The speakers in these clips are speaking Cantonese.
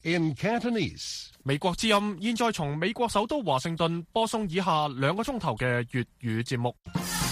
In Cantonese， 美國之音現在從美國首都華盛頓播送以下2個鐘頭嘅粵語節目。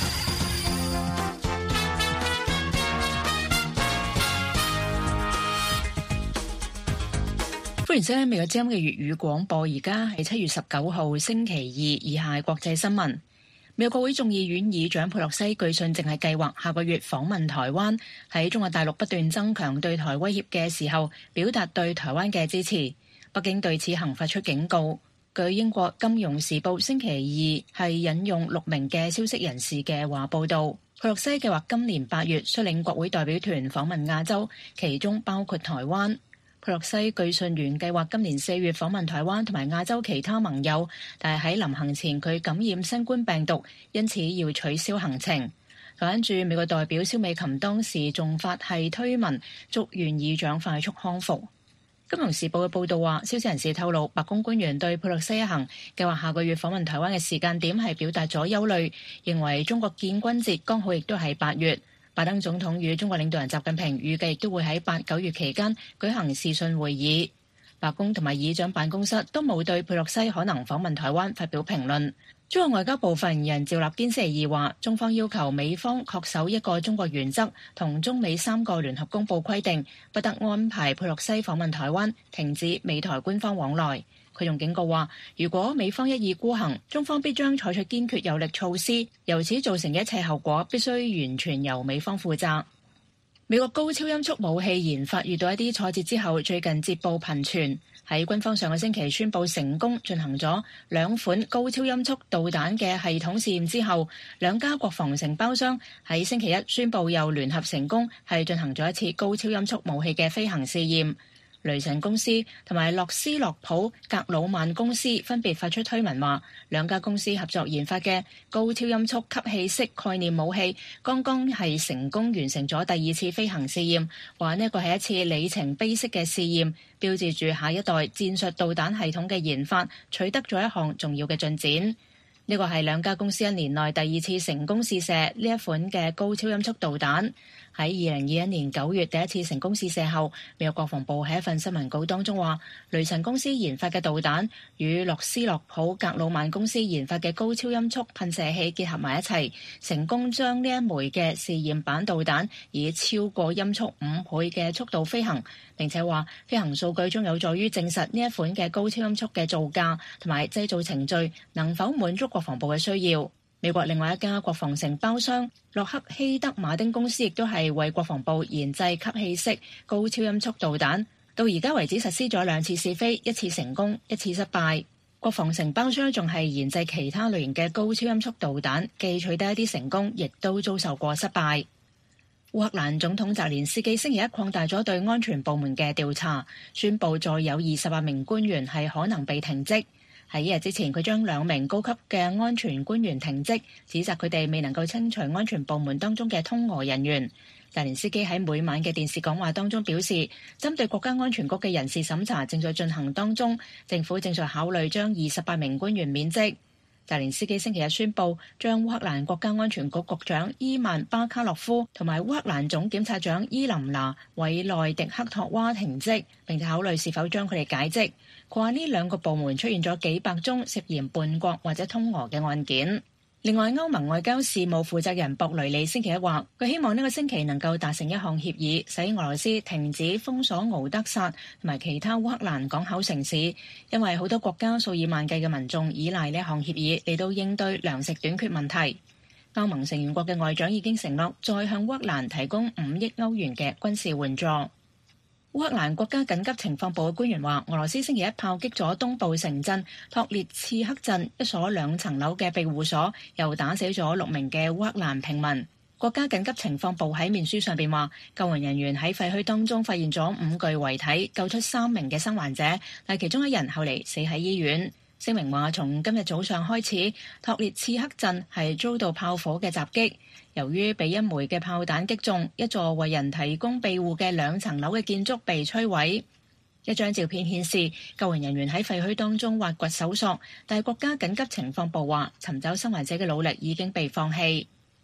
歡迎收聽美國之音嘅粵語廣播，而家係7月19號星期二，以下係國際新聞。美國國會眾議院議長佩洛西據信正係計劃下個月訪問台灣，喺中國大陸不斷增強對台威脅嘅時候，表達對台灣嘅支持。北京對此行發出警告。據英國金融時報星期二係引用6名嘅消息人士嘅話報道，佩洛西計劃今年8月率領國會代表團訪問亞洲，其中包括台灣。佩洛西據信原計劃今年4月訪問台灣同埋亞洲其他盟友，但係喺臨行前佢感染新冠病毒，因此要取消行程。台灣駐美國代表蕭美琴當時仲發係推文祝願議長快速康復。金融時報嘅報導話，消息人士透露，白宮官員對佩洛西一行計劃下個月訪問台灣嘅時間點係表達咗憂慮，認為中國建軍節剛好亦都係8月。拜登總統與中國領導人習近平預計亦都會喺8、9月期間舉行視訊會議。白宮同埋議長辦公室都冇對佩洛西可能訪問台灣發表評論。中國外交部發言人趙立堅星期二話，中方要求美方恪守一個中國原則同中美3個聯合公報規定，不得安排佩洛西訪問台灣，停止美台官方往來。佢仲警告話，如果美方一意孤行，中方必將採取堅決有力措施，由此造成嘅一切後果必須完全由美方負責。美國高超音速武器研發遇到一啲挫折之後，最近捷報頻傳，喺軍方上個星期宣布成功進行咗2款高超音速導彈嘅系統試驗之後，2家國防承包商喺星期一宣布又聯合成功係進行咗一次高超音速武器嘅飛行試驗。雷神公司同埋洛斯洛普格魯曼公司分別發出推文話，2家公司合作研發嘅高超音速吸氣式概念武器剛剛係成功完成咗第2次飛行試驗，話呢個係一次里程碑式嘅試驗，標誌住下一代戰術導彈系統嘅研發取得咗一項重要嘅進展。呢個係2家公司1年內第2次成功試射呢一款嘅高超音速導彈。喺2021年9月第一次成功試射後，美國國防部喺一份新聞稿當中話，雷神公司研發嘅導彈與洛斯洛普格魯曼公司研發嘅高超音速噴射器結合埋一齊，成功將呢一枚嘅試驗版導彈以超過音速5倍嘅速度飛行，並且話飛行數據將有助於證實呢一款嘅高超音速嘅造價同埋製造程序能否滿足國防部嘅需要。美國另外一家國防承包商洛克希德馬丁公司亦都係為國防部研製吸氣式高超音速導彈，到而家為止實施咗2次試飛，1次成功，1次失敗。國防承包商仲係研製其他類型嘅高超音速導彈，既取得一啲成功，亦都遭受過失敗。烏克蘭總統澤連斯基星期一擴大咗對安全部門嘅調查，宣布再有28名官員係可能被停職。喺1日之前，佢將2名高級嘅安全官員停職，指責佢哋未能夠清除安全部門當中嘅通俄人員。澤連斯基喺每晚嘅電視講話當中表示，針對國家安全局嘅人事審查正在進行當中，政府正在考慮將28名官員免職。澤連斯基星期日宣布將烏克蘭國家安全局局長伊萬巴卡洛夫同埋烏克蘭總檢察長伊琳娜韋內迪克托娃停職，並且考慮是否將佢哋解職。佢話呢2個部門出現咗幾百宗涉嫌叛國或者通俄嘅案件。另外，歐盟外交事務負責人博雷利星期一話，佢希望呢個星期能夠達成一項協議，使俄羅斯停止封鎖敖德薩同埋其他烏克蘭港口城市，因為好多國家數以萬計嘅民眾依賴呢項協議嚟到應對糧食短缺問題。歐盟成員國嘅外長已經承諾再向烏克蘭提供5億歐元嘅軍事援助。烏克蘭國家緊急情況部嘅官員話，俄羅斯星期一炮擊咗東部城鎮托列茨克鎮一所2層樓嘅庇護所，又打死咗6名嘅烏克蘭平民。國家緊急情況部喺面書上邊話，救援人員喺廢墟當中發現咗5具遺體，救出3名嘅生還者，但其中1人後嚟死喺醫院。聲明話，從今日早上開始，托列茨克鎮係遭到炮火嘅襲擊。由於被一枚嘅炮彈擊中，一座為人提供庇護嘅2層樓嘅建築被摧毀。一張照片顯示，救援人員喺廢墟當中挖掘搜索，但係國家緊急情況部話，尋找生還者嘅努力已經被放棄。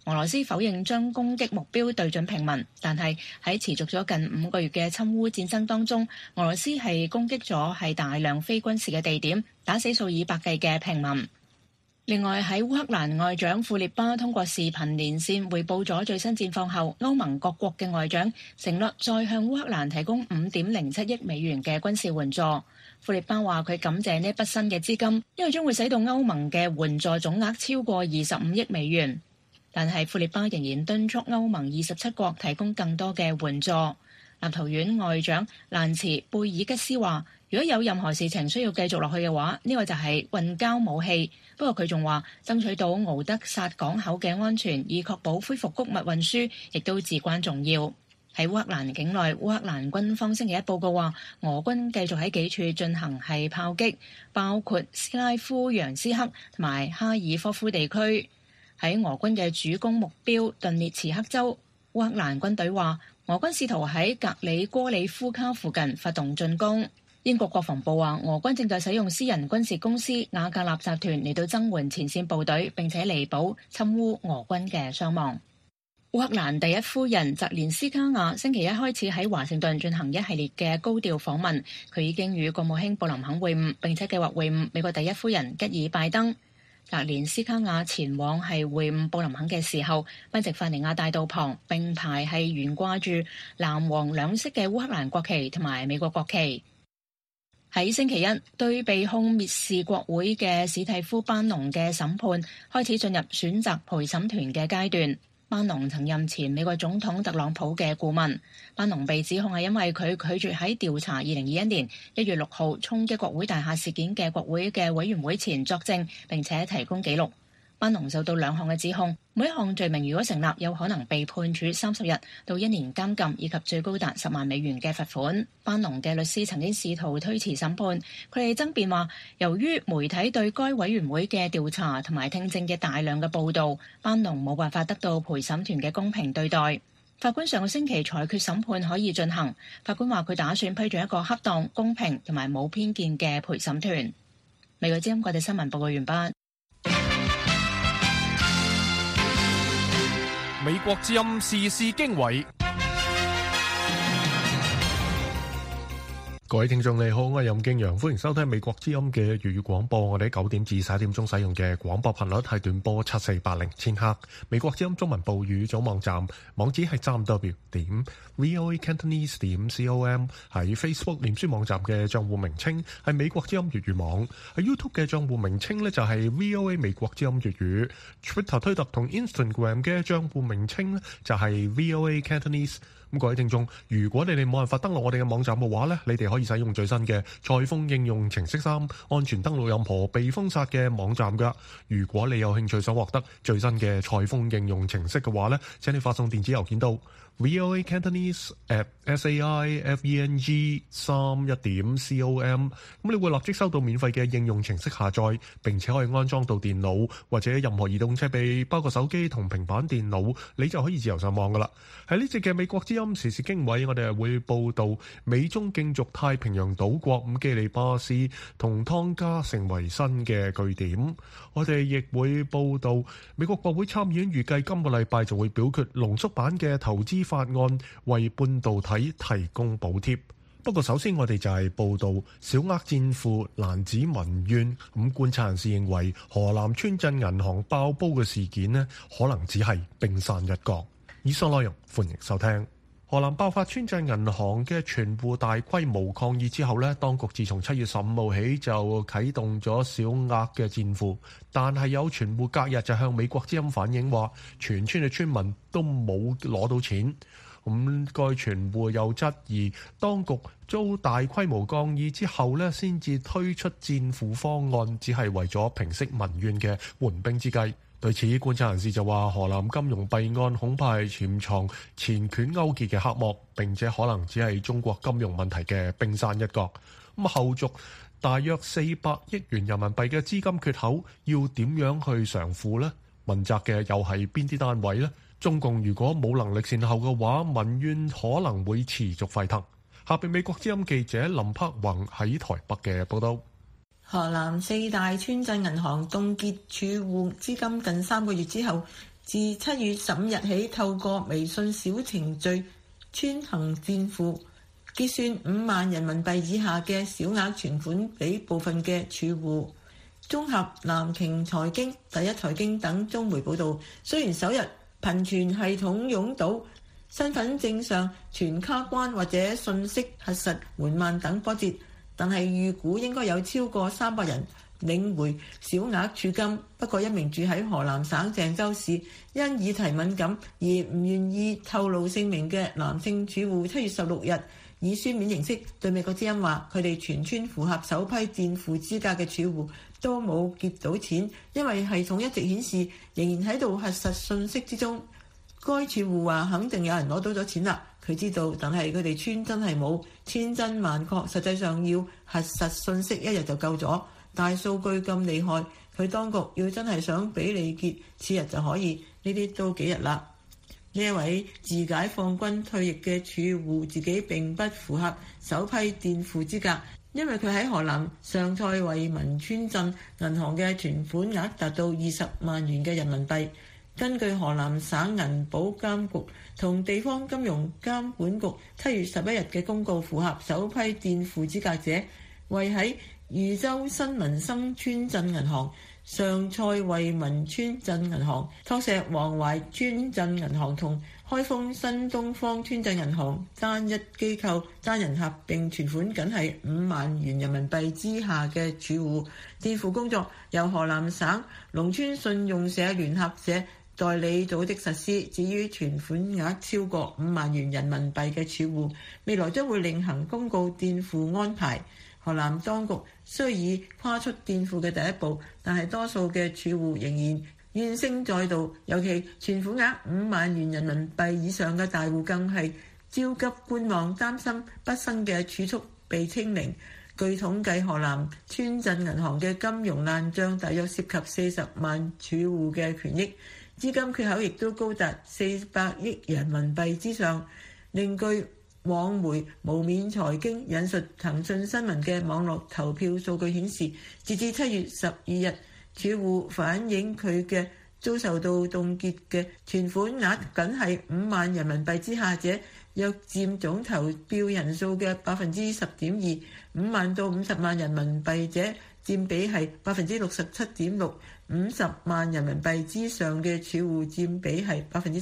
俄羅斯否認將攻擊目標對準平民，但係喺持續咗近5個月嘅侵烏戰爭當中，俄羅斯係攻擊咗係大量非軍事嘅地點，打死數以百計嘅平民。另外喺烏克蘭外長庫列巴通過視頻連線匯報咗最新戰況後，歐盟各國嘅外長承諾再向烏克蘭提供5.07億美元嘅軍事援助。庫列巴話佢感謝呢一筆新嘅資金，因為將會使到歐盟嘅援助總額超過25億美元。但係庫列巴仍然敦促歐盟27國提供更多嘅援助。立陶宛外長蘭茨貝爾吉斯話，如果有任何事情需要繼續落去嘅話，呢個就係運交武器。不過佢仲話，爭取到敖德薩港口嘅安全，以確保恢復穀物運輸，亦都至關重要。喺烏克蘭境內，烏克蘭軍方星期一報告話，俄軍繼續喺幾處進行係炮擊，包括斯拉夫揚斯克同埋哈爾科夫地區。喺俄軍嘅主攻目標頓涅茨克州，烏克蘭軍隊話俄軍試圖喺格里戈里夫卡附近發動進攻。英國國防部話，俄軍正在使用私人軍事公司瓦格納集團嚟到增援前線部隊，並且彌補侵烏俄軍嘅傷亡。烏克蘭第一夫人澤連斯卡亞星期一開始喺華盛頓進行一系列嘅高調訪問，佢已經與國務卿布林肯會晤，並且計劃會晤美國第一夫人吉爾拜登。澤連斯卡亞前往係會晤布林肯嘅時候，賓夕法尼亞大道旁並排係懸掛住藍黃兩色嘅烏克蘭國旗同埋美國國旗。喺星期一，對被控蔑視國會嘅史蒂夫班農嘅審判開始進入選擇陪審團嘅階段。班農曾任前美國總統特朗普嘅顧問。班農被指控係因為佢拒絕喺調查2021年1月6號衝擊國會大廈事件嘅國會嘅委員會前作證，並且提供記錄。班農受到2項嘅指控，每一項罪名如果成立，有可能被判處30日到1年監禁，以及最高達10萬美元嘅罰款。班農嘅律師曾經試圖推遲審判，佢哋爭辯話，由於媒體對該委員會嘅調查同埋聽證嘅大量嘅報導，班農冇辦法得到陪審團嘅公平對待。法官上個星期裁決審判可以進行，法官話佢打算批准一個恰當、公平同埋冇偏見嘅陪審團。美國之音國際新聞報告完畢。 美國之音時事經緯， 各位聽眾你好，我係任敬陽，歡迎收聽美國之音嘅粵語廣播。我哋喺9點至11點鐘使用嘅廣播頻率係短波7480千赫。美國之音中文部語組網站網址係www.voacantonese.com， 喺 Facebook 臉書網站嘅賬戶名稱係美國之音粵語網，喺 YouTube 嘅賬戶名稱呢就係 VOA 美國之音粵語， Twitter 推特同 Instagram 嘅賬戶名稱呢就係 VOA Cantonese。咁各位聽眾，如果你哋冇辦法登錄我哋嘅網站嘅話呢，你哋可以使用最新嘅裁縫應用程式3，安全登錄任何被封殺嘅網站噶。如果你有興趣想獲得最新嘅裁縫應用程式嘅話呢，請你發送電子郵件到 voacantonese@saifeng31.com， 咁你會立即收到免費嘅應用程式下載，並且可以安裝到電腦或者任何移動設備，包括手機同平板電腦，你就可以自由上網噶啦。喺呢節嘅美國之音時事經緯，我哋係會報道美中競逐太平洋島國基里巴斯同湯加成為新嘅據點。我哋亦會報道美國國會參議院預計今個禮拜就會表決濃縮版嘅投資法案，為半導體提供補貼。不過首先我哋就係報道小額戰庫難止民怨。咁觀察人士認為河南村鎮銀行爆煲嘅事件呢，可能只係冰山一角。以上內容歡迎收聽。河南爆發村鎮銀行嘅存戶大規模抗議之後呢，當局自從7月15號起就啟動咗小額嘅戰庫，但係有存戶隔日就向美國之音反映話，全村嘅村民都冇攞到錢。咁該存戶又質疑當局遭大規模抗議之後呢，先至推出戰庫方案，只係為咗平息民怨嘅緩兵之計。對此，觀察人士就話，河南金融弊案恐怕係潛藏錢權勾結嘅黑幕，並且可能只係中國金融問題嘅冰山一角。咁後續大約400億元人民幣嘅資金缺口要點樣去償付呢？問責嘅又係邊啲單位呢？中共如果冇能力善後嘅話，民怨可能會持續沸騰。下邊美國之音記者林柏宏喺台北嘅報道。 河南4大村鎮銀行凍結儲戶資金近3個月之後， 自7月15日起，透過微信小程序穿行墊付結算5萬人民幣以下嘅小額存款俾部分嘅儲戶。綜合南瓊財經、第一財經等中媒報導，雖然首日頻傳系統擁堵、身份證上存卡關或者信息核實緩慢等波折，但係預估應該有超過300人領回小額儲金。不過一名住喺河南省鄭州市因議題敏感而唔願意透露姓名嘅男性儲戶7月16日以書面形式對美國之音話，佢哋全村符合首批墊付資格嘅儲戶都冇結到錢，因為系統一直顯示仍然喺度核實信息之中。該儲戶話肯定有人攞到咗錢啦，佢知道，但係佢哋村真係冇，千真萬確，實際上要核實信息1日就夠咗。大數據咁厲害，佢當局要真係想俾你結，次日就可以，呢啲都幾日啦。呢一位自解放軍退役嘅儲戶自己並不符合首批墊付資格，因為佢喺河南上蔡惠民村鎮銀行嘅存款額達到20萬元嘅人民幣。根據河南省銀保監局同地方金融監管局7月11日嘅公告，符合首批墊付資格者為喺禹州新民生村鎮銀行、上蔡惠民村鎮銀行、托石黃淮村鎮銀行同開封新東方村鎮銀行單一機構單人合併存款僅係5萬元人民幣之下嘅儲戶。墊付工作由河南省農村信用社聯合社代理組織實施。至於存款額超過5萬元人民幣嘅儲戶，未來將會另行公告墊付安排。河南當局雖已跨出墊付嘅第一步，但係多數嘅儲戶仍然怨聲載道，尤其存款額5萬元人民幣以上嘅大戶更係焦急觀望，擔心畢生嘅儲蓄被清零。據統計，河南村鎮銀行嘅金融爛帳大約涉及40萬儲戶嘅權益，資金缺口亦都高達400億人民幣之上。另據網媒無面財經引述騰訊新聞嘅網絡投票數據顯示，截至7月12日，儲戶反映佢嘅遭受到凍結嘅存款額僅係5萬人民幣之下者，約佔總投票人數嘅10.2%。5萬到50萬人民幣者佔比係67.6%， 50萬人民幣之上嘅儲戶佔比係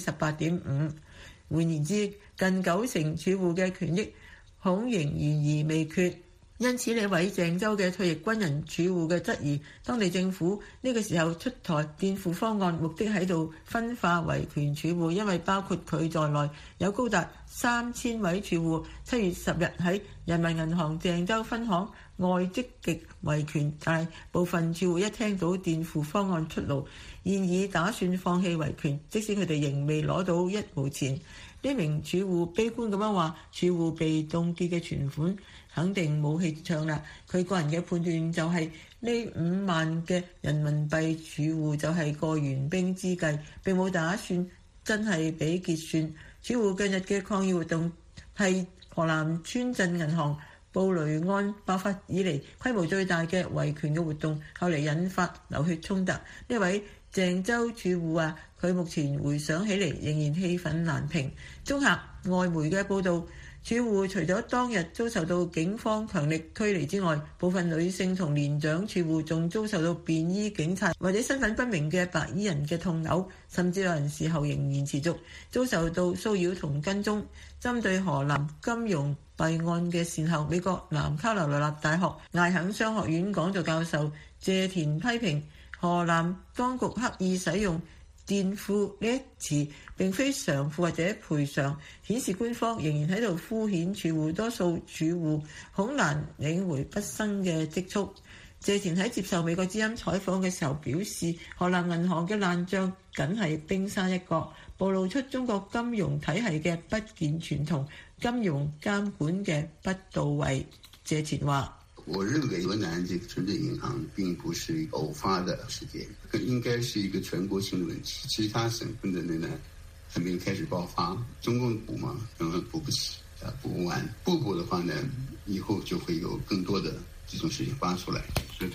18.5%。換言之，近90%儲戶嘅權益恐仍懸而未決。因此呢位鄭州嘅退役軍人儲戶嘅質疑，當地政府呢個時候出台墊付方案，目的喺度分化維權儲戶，因為包括佢在內有高達3000位儲戶7月10日喺人民銀行鄭州分行外積極維權，但係部分儲戶一聽到墊付方案出爐，現已打算放棄維權，即使佢哋仍未攞到1毛錢。呢名儲戶悲觀咁樣話，儲戶被凍結嘅存款肯定冇戲唱啦。佢個人嘅判斷就係呢5萬嘅人民幣儲戶就係個援兵之計，並冇打算真係俾結算。儲戶近日嘅抗議活動係河南村鎮銀行布雷案爆發以嚟規模最大嘅維權嘅活動，後嚟引發流血衝突。呢位鄭州儲戶話，佢目前回想起嚟仍然氣憤難平。綜合外媒嘅報導，儲戶除咗當日遭受到警方強力驅離之外，部分女性同年長儲戶仲遭受到便衣警察或者身份不明嘅白衣人嘅痛毆，甚至有人事後仍然持續遭受到騷擾同跟蹤。針對河南金融弊案嘅善後，美國南卡羅來納大學艾肯商學院講座教授謝田批評河南當局刻意使用墊付呢一詞，並非償付或者賠償，顯示官方仍然喺度敷衍儲戶，多數儲戶恐難領回畢生嘅積蓄。謝田喺接受美國之音採訪嘅時候表示，河南銀行嘅爛帳僅係冰山一角，暴露出中國金融體系嘅不健全同金融監管嘅不到位。謝田話： 我認為河南這個村鎮銀行並不是一個偶發的事件，應該是一個全國性的問題。其他省份的呢還沒開始爆發，中共補嘛，補不起，補不完。不補的話呢，以後就會有更多的這種事情發出來。所以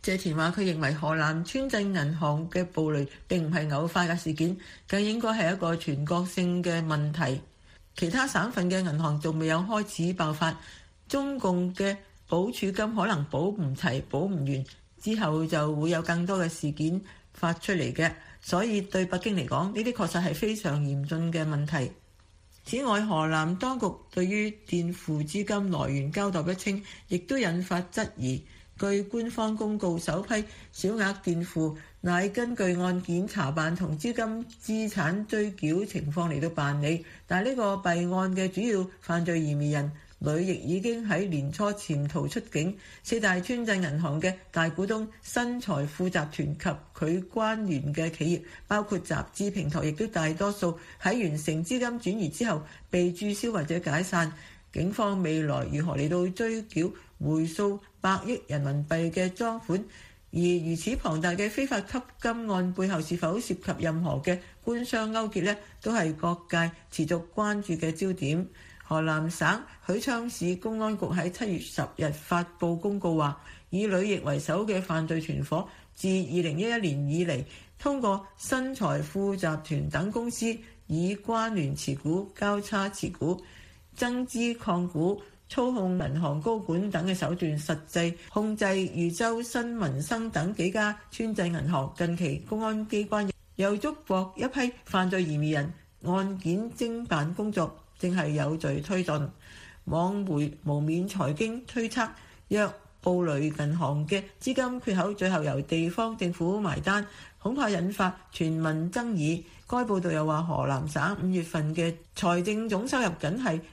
謝田話：佢認為河南村鎮銀行嘅暴雷並唔係偶發嘅事件，更應該係一個全國性嘅問題。其他省份嘅銀行仲未有開始爆發，中共嘅保儲金可能保唔齊、保唔完，之後就會有更多嘅事件發出嚟嘅。所以對北京嚟講，呢啲確實係非常嚴峻嘅問題。此外，河南當局對於墊付資金來源交代不清，亦都引發質疑。據官方公告，首批小額墊付乃根據案件查辦同資金資產追繳情況嚟到辦理，但係呢個弊案嘅主要犯罪嫌疑人呂亦已經喺年初潛逃出境。四大村鎮銀行嘅大股東新財富集團及佢關聯嘅企業，包括集資平台，亦都大多數喺完成資金轉移之後被註銷或者解散。警方未來如何嚟到追繳回數百億人民幣嘅贓款，而如此龐大嘅非法吸金案背後是否涉及任何嘅官商勾結呢？都係各界持續關注嘅焦點。河南省許昌市公安局喺7月10日發布公告話，以呂亦為首嘅犯罪團夥自2011年以嚟，通過新財富集團等公司以關聯持股、交叉持股、增資擴股、操控銀行高管等嘅手段，實際控制豫州、新民生等幾家村鎮銀行。近期公安機關又捉獲一批犯罪嫌疑人，案件偵辦工作正係有序推進。網媒無冕財經推測，若暴雷銀行嘅資金缺口最後由地方政府埋單，恐怕引發全民爭議。該報道又話，河南省5月份嘅財政總收入僅係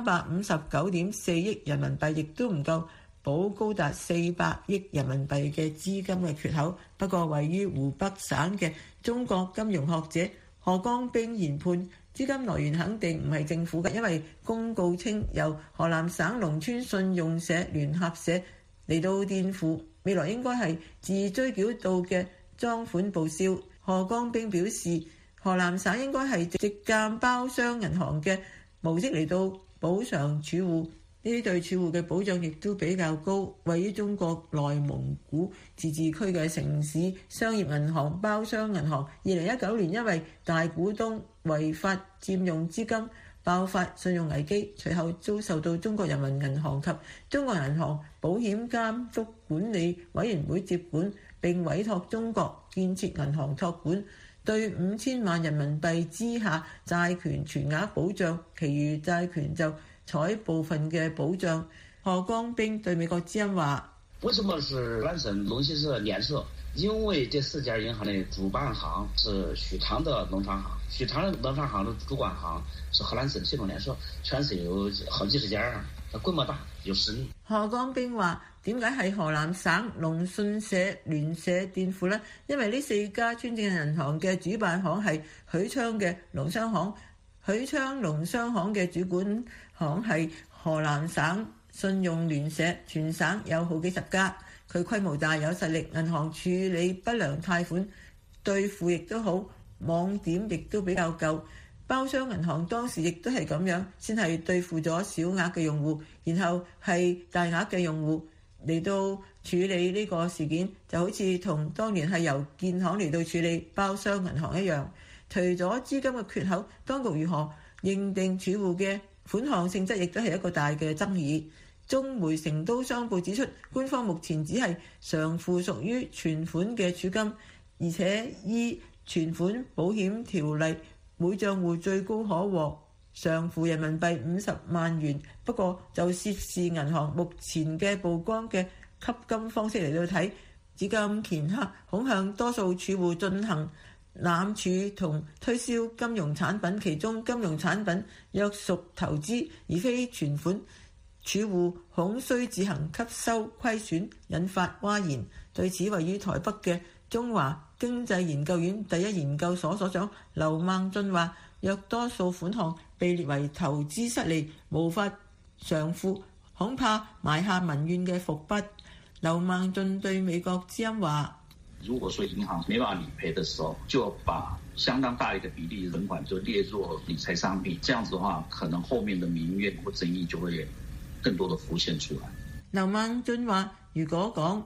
359.4億人民幣，亦都唔夠補高達400億人民幣嘅資金嘅缺口。不過，位於湖北省嘅中國金融學者何江兵研判，資金來源肯定唔係政府嘅，因為公告稱由河南省農村信用社聯合社嚟到墊付，未來應該係自追繳到嘅贓款報銷。何江兵表示，河南省應該係直鑒包商銀行嘅模式嚟到補償儲戶，呢啲對儲戶嘅保障亦都比較高。位於中國內蒙古自治區嘅城市商業銀行包商銀行，2019年因為大股東違法佔用資金爆發信用危機，隨後遭受到中國人民銀行及中國銀行保險監督管理委員會接管，並委託中國建設銀行託管，對5000萬人民幣之下債權全額保障，其餘債權就採部分嘅保障。何江兵對美國之音話： 為什麼是河南省農信社聯社？因為這4家銀行的主辦行是許昌的農商行，許昌的農商行的主管行是河南省信農聯社，全省有好幾十家，規模大，有實力。 何江兵話：點解係河南省農信社聯社墊付呢？因為呢4家村鎮銀行嘅主辦行係許昌嘅農商行，許昌農商行嘅主管行係河南省信用聯社，全省有好幾十家。佢規模大，有實力，銀行處理不良貸款對付亦都好，網點亦都比較夠。包商銀行當時亦都係咁樣，先係對付咗小額嘅用戶，然後係大額嘅用戶嚟到處理呢個事件，就好似同當年係由建行嚟到處理包商銀行一樣。除咗資金嘅缺口，當局如何認定儲戶嘅款項性質，亦都係一個大嘅爭議。中媒成都商報指出，官方目前只係償付屬於存款嘅儲金，而且依存款保險條例，每帳戶最高可獲償付人民幣50萬元。不過就涉事銀行目前嘅曝光嘅吸金方式嚟到睇，資金掮客恐向多數儲戶進行攬儲同推銷金融產品，其中金融產品若屬投資而非存款，儲戶恐需自行吸收虧損，引發譁然。對此，位於台北嘅中華經濟研究院第一研究所所長劉孟俊話：若多數款項被列為投資失利，無法償付，恐怕埋下民怨嘅伏筆。劉孟俊對美國之音話： 如果說銀行沒辦法理賠的時候，就把相當大一個比例存款就列入理財商品，這樣子的話，可能後面的民怨或爭議就會更多的浮現出來。 劉孟俊話：如果講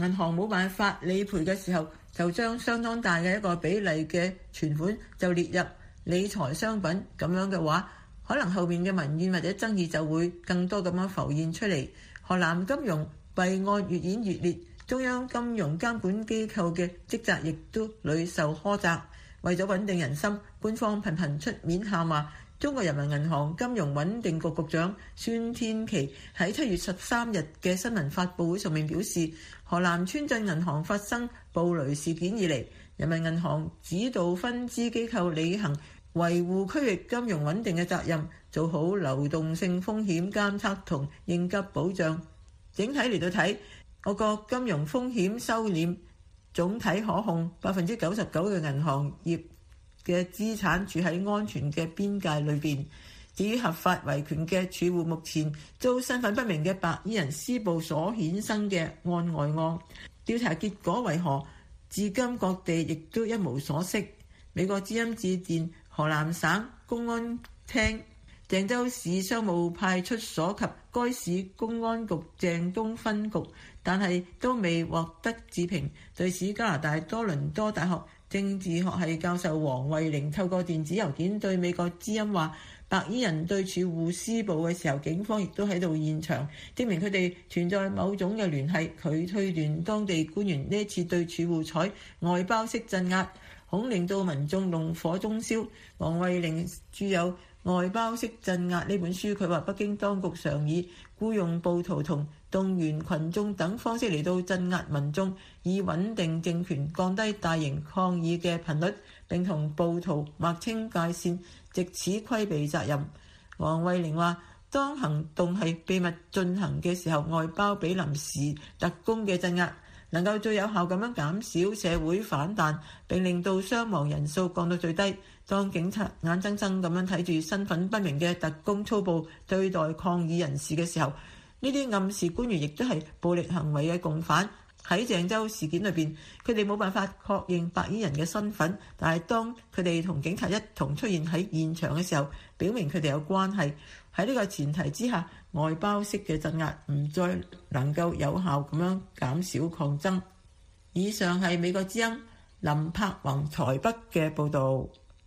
銀行冇辦法理賠嘅時候，就將相當大嘅一個比例嘅存款就列入理財商品。咁樣嘅話，可能後面嘅民怨或者爭議就會更多咁樣浮現出嚟。河南金融弊案越演越烈，中央金融監管機構嘅職責亦都屢受苛責。為咗穩定人心，官方頻頻出面喊話。中國人民銀行金融穩定局局長孫天琦喺7月13日嘅新聞發佈會上面表示，河南川鎮銀行發生暴雷事件以嚟，人民銀行指導分支機構履行維護區域金融穩定嘅責任，做好流動性風險監測同應急保障。整體嚟到睇，我國金融風險收斂總體可控，99%嘅銀行業嘅資產處喺安全嘅邊界裏邊。至於合法維權嘅儲戶，目前遭身份不明嘅白衣人施暴所衍生嘅案外案，調查結果為何，至今各地亦都一無所悉。美國之音致電河南省公安廳、鄭州市商務派出所及該市公安局鄭東分局，但係都未獲得置評。對此，加拿大多倫多大學政治學系教授王慧玲透過電子郵件對美國之音話，白衣人對儲戶施暴嘅時候，警方亦都喺度現場，證明佢哋存在某種嘅聯繫。佢推斷當地官員呢次對儲戶採外包式鎮壓，恐令到民眾怒火中燒。王慧玲著有《外包式鎮壓》呢本書，佢話北京當局常以僱用暴徒同動員群眾等方式嚟到鎮壓民眾，以穩定政權，降低大型抗議嘅頻率，並同暴徒劃清界線，藉此規避責任。王慧玲話，當行動係秘密進行嘅時候，外包俾臨時特工嘅鎮壓，能夠最有效咁樣減少社會反彈，並令到傷亡人數降到最低。當警察眼睜睜咁樣睇住身份不明嘅特工粗暴對待抗議人士嘅時候，呢啲暗示官員亦都係暴力行為嘅共犯。喺鄭州事件裏邊，佢哋冇辦法確認白衣人嘅身份，但係當佢哋同警察一同出現喺現場嘅時候，表明佢哋有關係。喺呢個前提之下，外包式嘅鎮壓唔再能夠有效咁樣減少抗爭。以上係美國之音林柏宏台北嘅報導。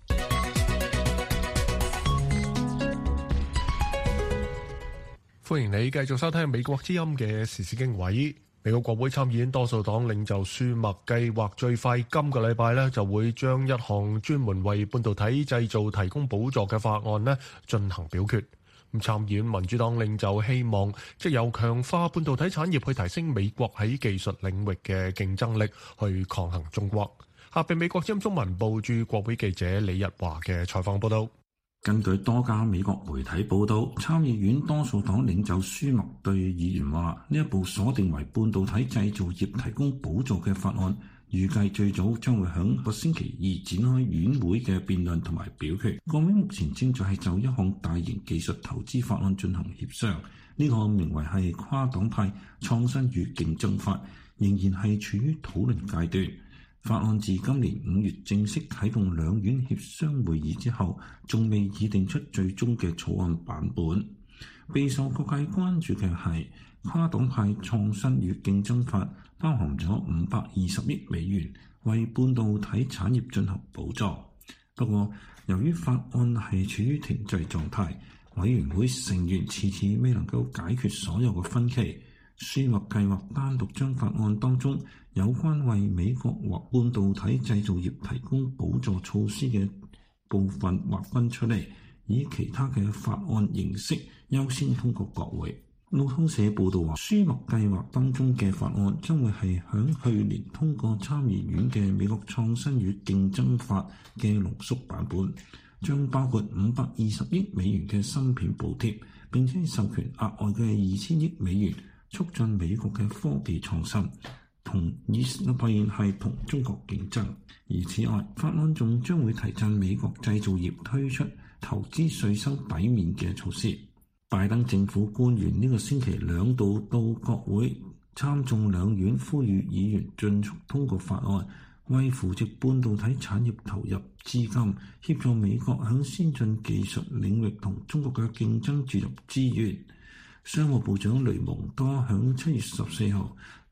歡迎你繼續收聽美國之音嘅時事經緯。美國國會參議院多數黨領袖舒默計劃最快今個禮拜就會將一項專門為半導體製造提供補助嘅法案進行表決。咁參議院民主黨領袖希望藉由強化半導體產業去提升美國喺技術領域嘅競爭力，去抗衡中國。下邊美國之音中文部駐國會記者李日華嘅採訪報道。 根據多家美國媒體報道，參議院多數黨領袖舒默對議員話：呢一部鎖定為半導體製造業提供補助嘅法案，預計最早將會響個星期二展開院會嘅辯論同埋表決。國會目前正在係就一項大型技術投資法案進行協商，呢個名為係跨黨派創新與競爭法，仍然係處於討論階段。法案自今年5月正式啟動兩院協商會議之後，仲未擬定出最終嘅草案版本。備受各界關注嘅係跨黨派創新與競爭法，包含咗520億美元為半導體產業進行補助。不過，由於法案係處於停滯狀態，委員會成員遲遲未能夠解決所有嘅分歧。舒默計劃單獨將法案當中有關為美國或半導體製造業提供補助措施嘅部分劃分出嚟，以其他嘅法案形式優先通過國會。路透社報道話，舒默計劃當中嘅法案將會係響去年通過參議院嘅美國創新與競爭法嘅濃縮版本，將包括520億美元嘅芯片補貼，並且授權額外嘅2000億美元促進美國嘅科技創新，以發現係同中國競爭。而此外，法案仲將會提振美國製造業，推出投資稅收抵免嘅措施。拜登政府官員呢個星期2度到國會參眾兩院，呼籲議員盡速通過法案，為扶植半導體產業投入資金，協助美國響先進技術領域同中國嘅競爭注入資源。商務部長雷蒙多響7月14號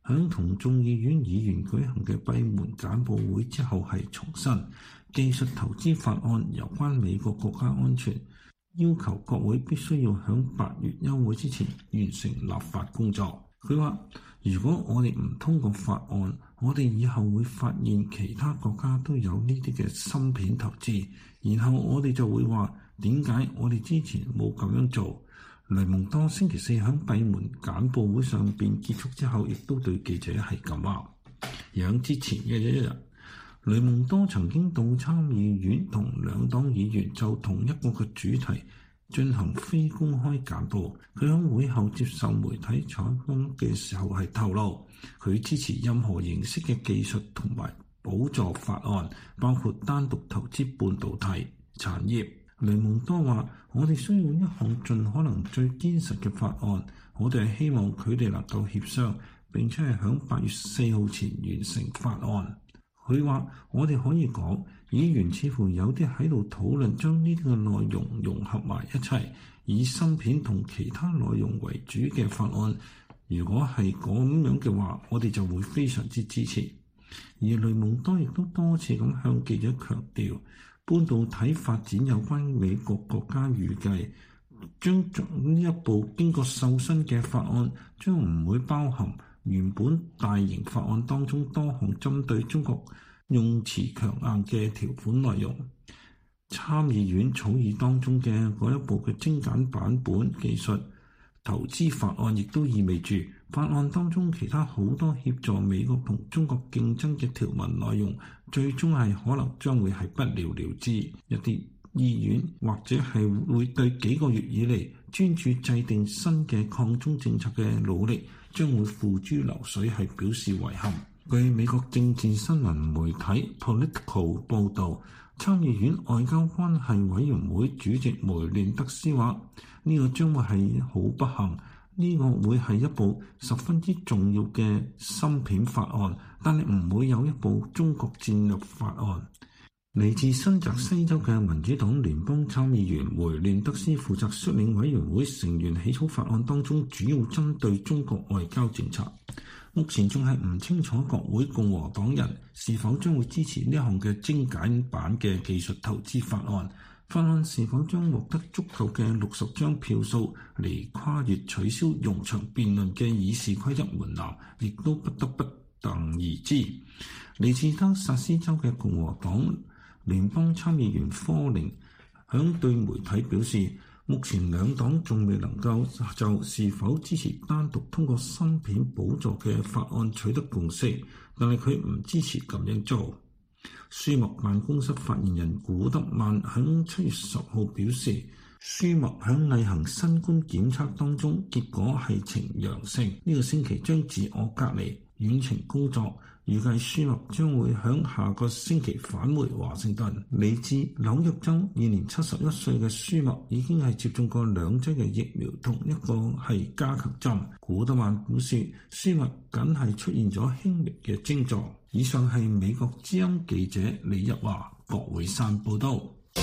響同眾議院議員舉行嘅閉門簡報會之後係重申技術投資法案有關美國國家安全，要求國會必須要響8月休會之前完成立法工作。佢話：如果我哋唔通過法案，我哋以後會發現其他國家都有呢啲嘅芯片投資，然後我哋就會話點解我哋之前冇咁樣做。雷蒙多星期四喺閉門簡報會上邊結束之後，亦都對記者係咁話。而喺之前嘅一日，雷蒙多曾經到參議院同兩黨議員就同一個嘅主題進行非公開簡報。佢喺會後接受媒體採訪嘅時候係透露，佢支持任何形式嘅技術同埋補助法案，包括單獨投資半導體產業。雷蒙多話：我哋需要一項盡可能最堅實嘅法案，我哋係希望佢哋能夠協商，並且係喺8月4號前完成法案。佢話：我哋可以講，議員似乎有啲喺度討論將呢啲嘅內容融合埋一齊，以芯片同其他內容為主嘅法案。如果係咁樣嘅話，我哋就會非常之支持。而雷蒙多亦都多次咁向記者強調，半導體發展有關美國國家預計將呢一部經過修身嘅法案，將唔會包含原本大型法案當中多項針對中國用詞強硬嘅條款內容。參議院草擬當中嘅嗰一部嘅精簡版本技術投資法案，亦都意味住法案當中其他好多協助美國同中國競爭嘅條文內容，最終係可能將會係不了了之。一啲議員或者係會對幾個月以嚟專注制定新嘅抗中政策嘅努力將會付諸流水，係表示遺憾。據美國政治新聞媒體 Politico 報導，參議院外交關係委員會主席梅連德斯話：呢個將會係好不幸，呢個會係一部十分之重要嘅芯片法案，但係唔會有一部中國戰略法案。嚟自新澤西州嘅民主黨聯邦參議員梅連德斯負責率領委員會成員起草法案當中主要針對中國外交政策。目前仲係唔清楚國會共和黨人是否將會支持呢項嘅精簡版嘅技術投資法案。法案是否將獲得足夠嘅60張票數嚟跨越取消冗長辯論嘅議事規則門檻，亦都不得不等而知。嚟自德薩斯州嘅共和黨聯邦參議員科寧響對媒體表示，目前兩黨仲未能夠就是否支持單獨通過芯片補助嘅法案取得共識，但係佢唔支持咁樣做。舒默辦公室發言人古德曼喺7月10號表示，舒默喺例行新冠檢測當中結果係呈陽性，呢個星期將自我隔離遠程工作。預計舒默將會喺下個星期返回華盛頓。嚟自紐約州現年71歲嘅舒默已經係接種過2劑嘅疫苗，同一個係加強針。古德曼表示，舒默僅係出現咗輕微嘅症狀。以上係美國之音記者李日華、郭會山報道。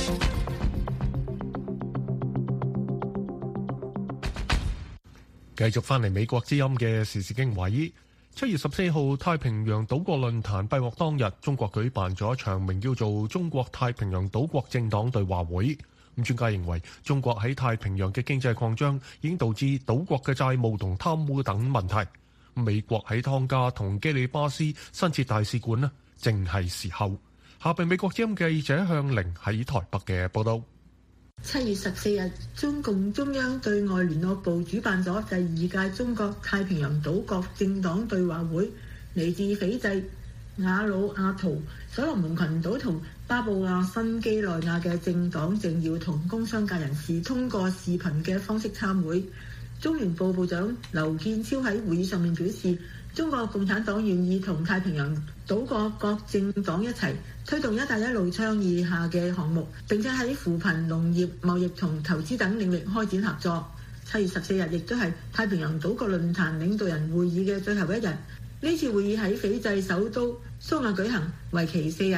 繼續翻嚟美國之音嘅時事經緯。7月14號太平洋島國論壇閉幕當日，中國舉辦咗一場名叫做中國太平洋島國政黨對話會。專家認為，中國喺太平洋嘅經濟擴張已經導致島國嘅債務同貪污等問題。美國喺湯加同基里巴斯新設大使館正係時候。下邊美國之音記者向玲喺台北嘅報道。 7月14日，中共中央對外聯絡部主辦咗第2屆中國太平洋島國政黨對話會，嚟自斐濟、瓦努阿圖、所羅門群島同巴布亞新幾內亞嘅政黨政要同工商界人士通過視頻嘅方式參會。中聯部部長劉建超喺會議上面表示，中國共產黨願意同太平洋島國各政黨一齊推動一帶一路倡議下嘅項目，並且喺扶貧、農業、貿易同投資等領域開展合作。7月14日亦都係太平洋島國論壇領導人會議嘅最後一日。呢次會議喺斐濟首都蘇亞舉行，為期4日。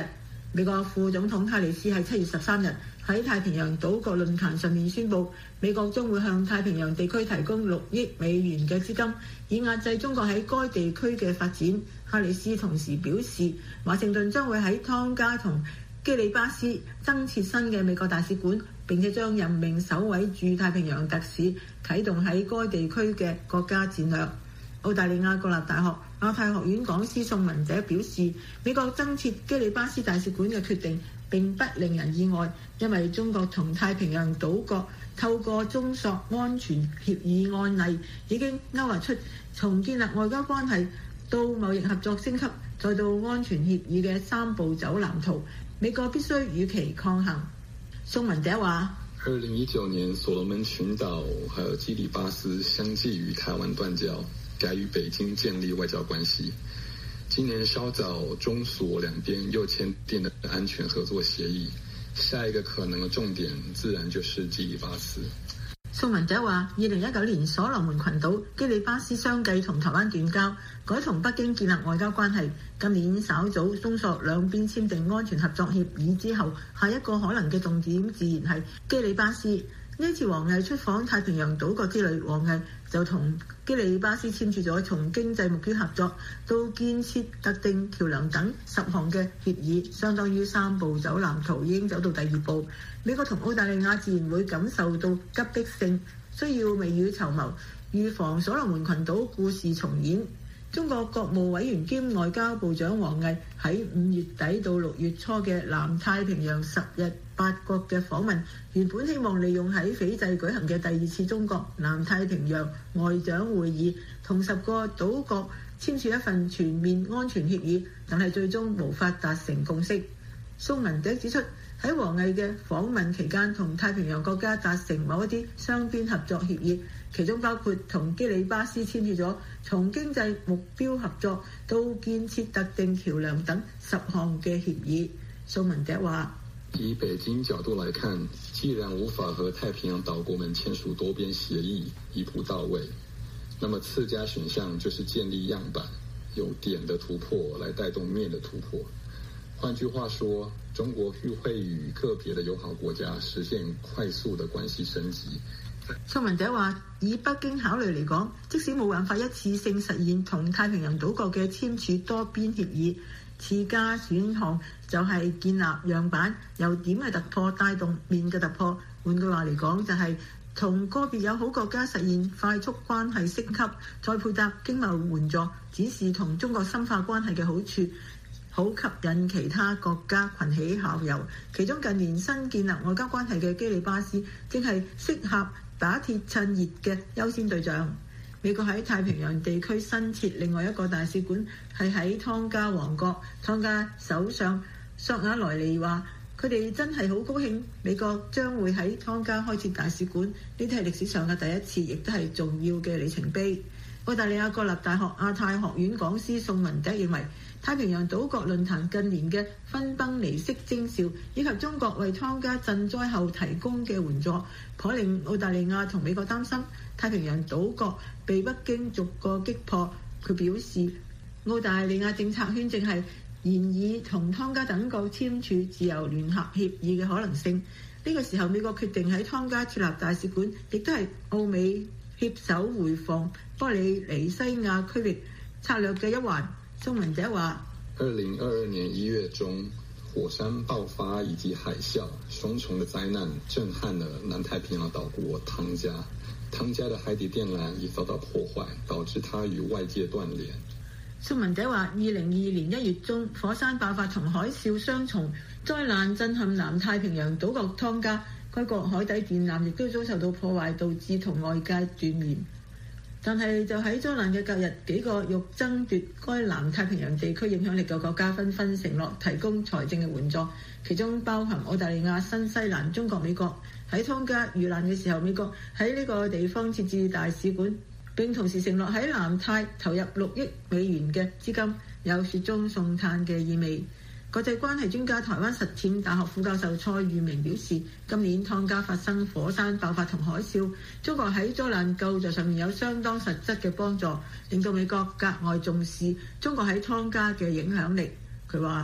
美國副總統哈里斯喺7月13日喺太平洋島國論壇上面宣布，美國將會向太平洋地區提供6億美元嘅資金，以壓制中國喺該地區嘅發展。哈里斯同時表示，華盛頓將會喺湯加同基里巴斯增設新嘅美國大使館，並且將任命首位駐太平洋特使，啟動喺該地區嘅國家戰略。澳大利亞國立大學亞太學院講師宋文者表示，美國增設基里巴斯大使館嘅決定並不令人意外，因為中國同太平洋島國透過中索安全協議案例，已經勾畫出從建立外交關係到貿易合作升級，再到安全協議嘅3步走藍圖。美國必須與其抗衡。宋文者話 ：2019年所羅門群島還有基里巴斯相繼與台灣斷交，改與北京建立外交關係。今年稍早，中索兩邊又簽訂了安全合作協議，下一個可能的重點自然就是基里巴斯。 宋文者話：2019年所羅門群島、基里巴斯相繼同台灣斷交，改同北京建立外交關係。今年稍早，中索兩邊簽訂安全合作協議之後，下一個可能嘅重點自然係基里巴斯。呢次王毅出訪太平洋島國之旅，王毅就同基里巴斯簽署咗從經濟目標合作到建設特定橋梁等10項嘅協議，相當於3步走藍圖已經走到第2步。美國同澳大利亞自然會感受到急迫性，需要未雨綢繆，預防所羅門群島故事重演。中國國務委員兼外交部長王毅喺5月底到6月初嘅南太平洋10日8國嘅訪問，原本希望利用喺斐濟舉行嘅第2次中國南太平洋外長會議，同10個島國簽署一份全面安全協議，但係最終無法達成共識。宋文者指出，喺王毅嘅訪問期間，同太平洋國家達成某一啲雙邊合作協議，其中包括同基里巴斯簽署咗從經濟目標合作到建設特定橋梁等10項嘅協議。宋文者話： 以北京角度來看，既然無法和太平洋島國們簽署多邊協議一步到位，那麼次佳選項就是建立樣板，由點的突破來帶動面的突破。換句話說，中國會與個別的友好國家實現快速的關係升級。 宋文者話：以北京考慮嚟講，即使冇辦法一次性實現同太平洋島國嘅簽署多邊協議，次佳選項就係建立樣板，由點嘅突破帶動面嘅突破。換句話嚟講，就係同個別友好國家實現快速關係升級，再配搭經貿援助，指示同中國深化關係嘅好處，好吸引其他國家群起效尤。其中近年新建立外交關係嘅基里巴斯，正係適合打鐵趁熱嘅優先對象。美國喺太平洋地區新設另外一個大使館，係喺湯加王國。湯加首相索瓦萊尼話：佢哋真係好高興，美國將會喺湯加開設大使館，呢啲係歷史上嘅第一次，亦都係重要嘅里程碑。澳大利亞國立大學亞太學院講師宋文德認為，太平洋島國論壇近年嘅分崩離析徵兆，以及中國為湯加賑災後提供嘅援助，頗令澳大利亞同美國擔心太平洋島國被北京逐個擊破。佢表示，澳大利亞政策圈正係研議同湯加等國簽署自由聯合協議嘅可能性。呢個時候，美國決定喺湯加設立大使館，亦都係澳美攜手回防波利尼西亞區域策略嘅一環。宋文者話 ：2022年1月中，火山爆發以及海嘯雙重的災難震撼了南太平洋島國湯加。湯加的海底電纜已遭到破壞，導致它與外界斷連。 宋文者話：2022年1月中，火山爆發同海嘯雙重災難震撼南太平洋島國湯加，該國海底電纜亦都遭受到破壞，導致同外界斷連。但係就喺災難嘅隔日，幾個欲爭奪該南太平洋地區影響力嘅國家紛紛承諾提供財政嘅援助，其中包含澳大利亞、新西蘭、中國、美國。喺湯加遇難嘅時候，美國喺呢個地方設置大使館，並同時承諾喺南太投入6億美元嘅資金，有雪中送炭嘅意味。國際關係專家、台灣實踐大學副教授蔡裕明表示，今年湯加發生火山爆發同海嘯，中國喺災難救助上面有相當實質嘅幫助，令到美國格外重視中國喺湯加嘅影響力。佢話：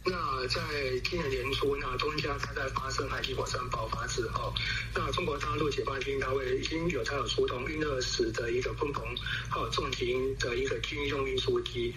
那在今年年初，那东加它在发生海地火山爆发之后，那中国大陆解放军单位已经有出动运20的一个鲲鹏还有重型的一个军用运输机。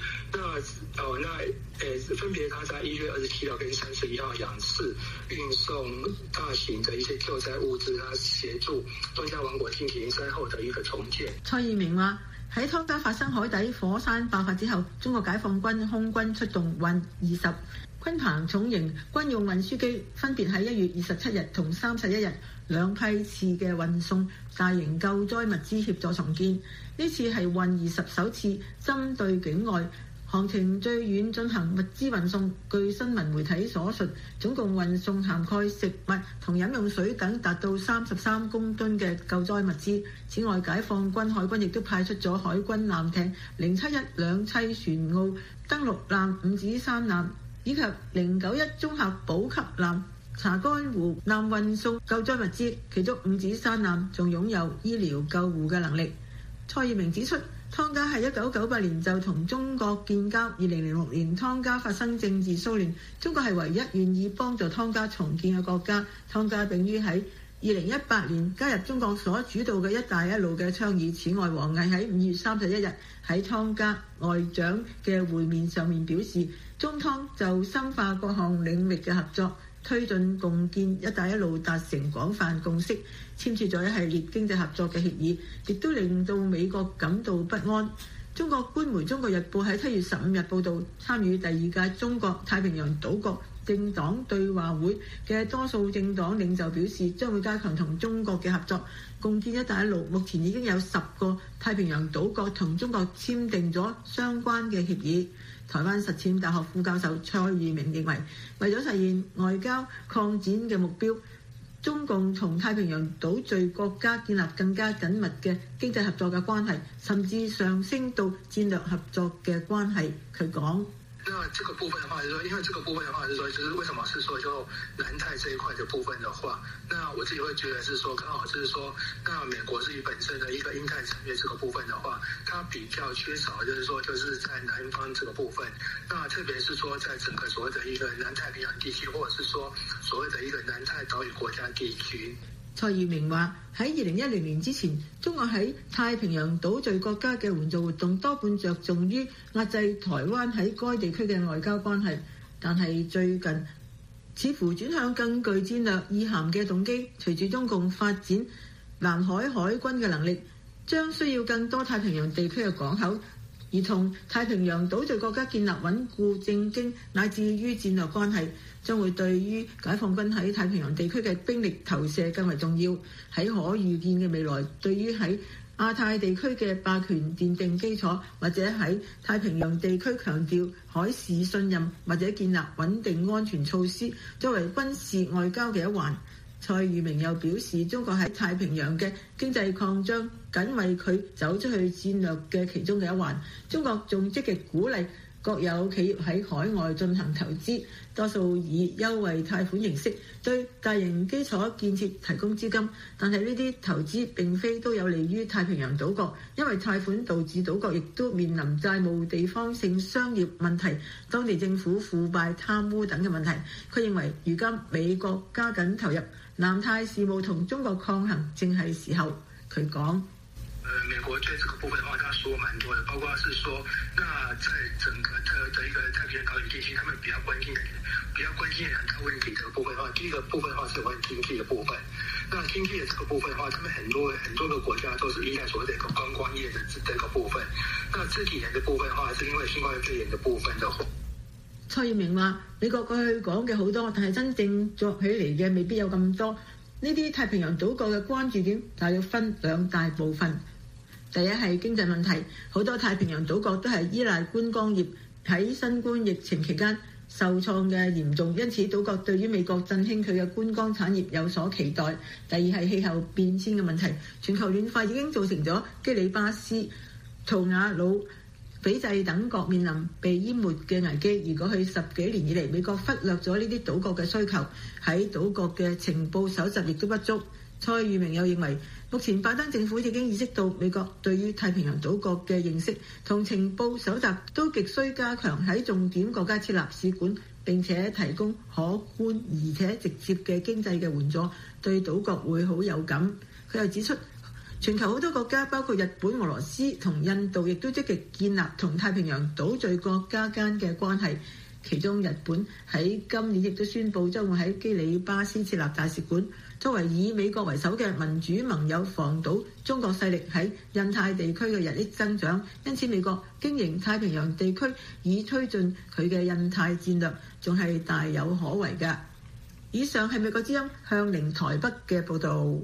分别它在1月27号跟31号2次运送大型的一些救灾物資，它協助東加王國進行災後的一個重建。 蔡耀明話：喺湯加發生海底火山爆發之後，中國解放軍空軍出動運20鯤鵬重型軍用運輸機，分別喺1月27日同31日兩批次嘅運送大型救災物資協助重建。呢次係運20首次針對境外航程最遠進行物資運送。據新聞媒體所述，總共運送涵蓋食物同飲用水等達到33公噸嘅救災物資。此外，解放軍海軍亦都派出咗海軍艦艇071兩棲船澳登陸艦5指3艦以及091綜合補給艦查干湖艦運送救災物資，其中5指3艦仲擁有醫療救護嘅能力。蔡耀明指出，湯加喺1998年就同中國建交，2006年湯加發生政治騷亂，中國係唯一願意幫助湯加重建嘅國家。湯加並於喺2018年加入中國所主導嘅一帶一路嘅倡議。此外，王毅喺5月31日喺湯加外長嘅會面上面表示，中湯就深化各項領域嘅合作，推進共建一帶一路達成廣泛共識，簽署咗一系列經濟合作嘅協議，亦都令到美國感到不安。中國官媒《中國日報》喺7月15日報導，參與第2屆中國太平洋島國政黨對話會嘅多數政黨領袖表示，將會加強同中國嘅合作，共建一帶一路。目前已經有10個太平洋島國同中國簽訂咗相關嘅協議。台灣實踐大學副教授蔡裕明認為，為咗實現外交擴展嘅目標，中共同太平洋島嶼國家建立更加緊密嘅經濟合作嘅關係，甚至上升到戰略合作嘅關係。佢講。 那這個部分的話，就是說，因為這個部分的話，就是說，就是為什麼是說就南太這一塊的部分的話，那我自己會覺得是說，剛好就是說，那美國自己本身的一個印太戰略這個部分的話，它比較缺少，就是說，就是在南方這個部分，那特別是說，在整個所謂的一個南太平洋地區，或者是說所謂的一個南太島嶼國家地區。 蔡耀明話：喺2010年之前，中國喺太平洋島嶼國家嘅援助活動多半着重於壓制台灣喺該地區嘅外交關係，但係最近似乎轉向更具戰略意涵嘅動機。隨住中共發展南海海軍嘅能力，將需要更多太平洋地區嘅港口，而同太平洋島嶼國家建立穩固政經乃至於戰略關係，將會對於解放軍喺太平洋地區嘅兵力投射更為重要。喺可預見嘅未來，對於喺亞太地區嘅霸權奠定基礎，或者喺太平洋地區強調海事信任，或者建立穩定安全措施，作為軍事外交嘅一環。蔡裕明又表示，中國喺太平洋嘅經濟擴張僅為佢走出去戰略嘅其中嘅一環。中國仲積極鼓勵國有企業喺海外進行投資，多數以優惠貸款形式對大型基礎建設提供資金，但係呢啲投資並非都有利於太平洋島國，因為貸款導致島國亦都面臨債務、地方性商業問題、當地政府腐敗、貪污等嘅問題。佢認為如今美國加緊投入南太事務同中國抗衡，正係時候。佢講。 美國對這個部分的話，他說蠻多的，包括是說，那在整個的一個太平洋島嶼地區，他們比較關心兩大問題的部分的話，第一個部分的話是有關經濟的部分。那經濟的這個部分的話，他們很多個國家都是依賴所謂的一個觀光業的這個部分。那這幾年的部分的話，是因為新冠肺炎的部分的話。 蔡耀明話：美國過去講嘅好多，但係真正作起嚟嘅未必有咁多。呢啲太平洋島國嘅關注點大約分兩大部分。第一係經濟問題，好多太平洋島國都係依賴觀光業，喺新冠疫情期間受創嘅嚴重，因此島國對於美國振興佢嘅觀光產業有所期待。第二係氣候變遷嘅問題，全球暖化已經造成咗基里巴斯、圖瓦魯、斐濟等國面臨被淹沒嘅危機。而過去10幾年以嚟，美國忽略咗呢啲島國嘅需求，喺島國嘅情報搜集亦都不足。蔡裕明又認為，目前拜登政府已經意識到美國對於太平洋島國嘅認識同情報搜集都極需加強，喺重點國家設立使館並且提供可觀而且直接嘅經濟嘅援助，對島國會好有感。佢又指出，全球好多國家，包括日本、俄羅斯同印度，亦都積極建立同太平洋島嶼國家間嘅關係。其中日本喺今年亦都宣布將會喺基里巴斯設立大使館，作為以美國為首嘅民主盟友防堵中國勢力喺印太地區嘅日益增長。因此美國經營太平洋地區以推進佢嘅印太戰略，仲係大有可為㗎。以上係美國之音向寧台北嘅報導。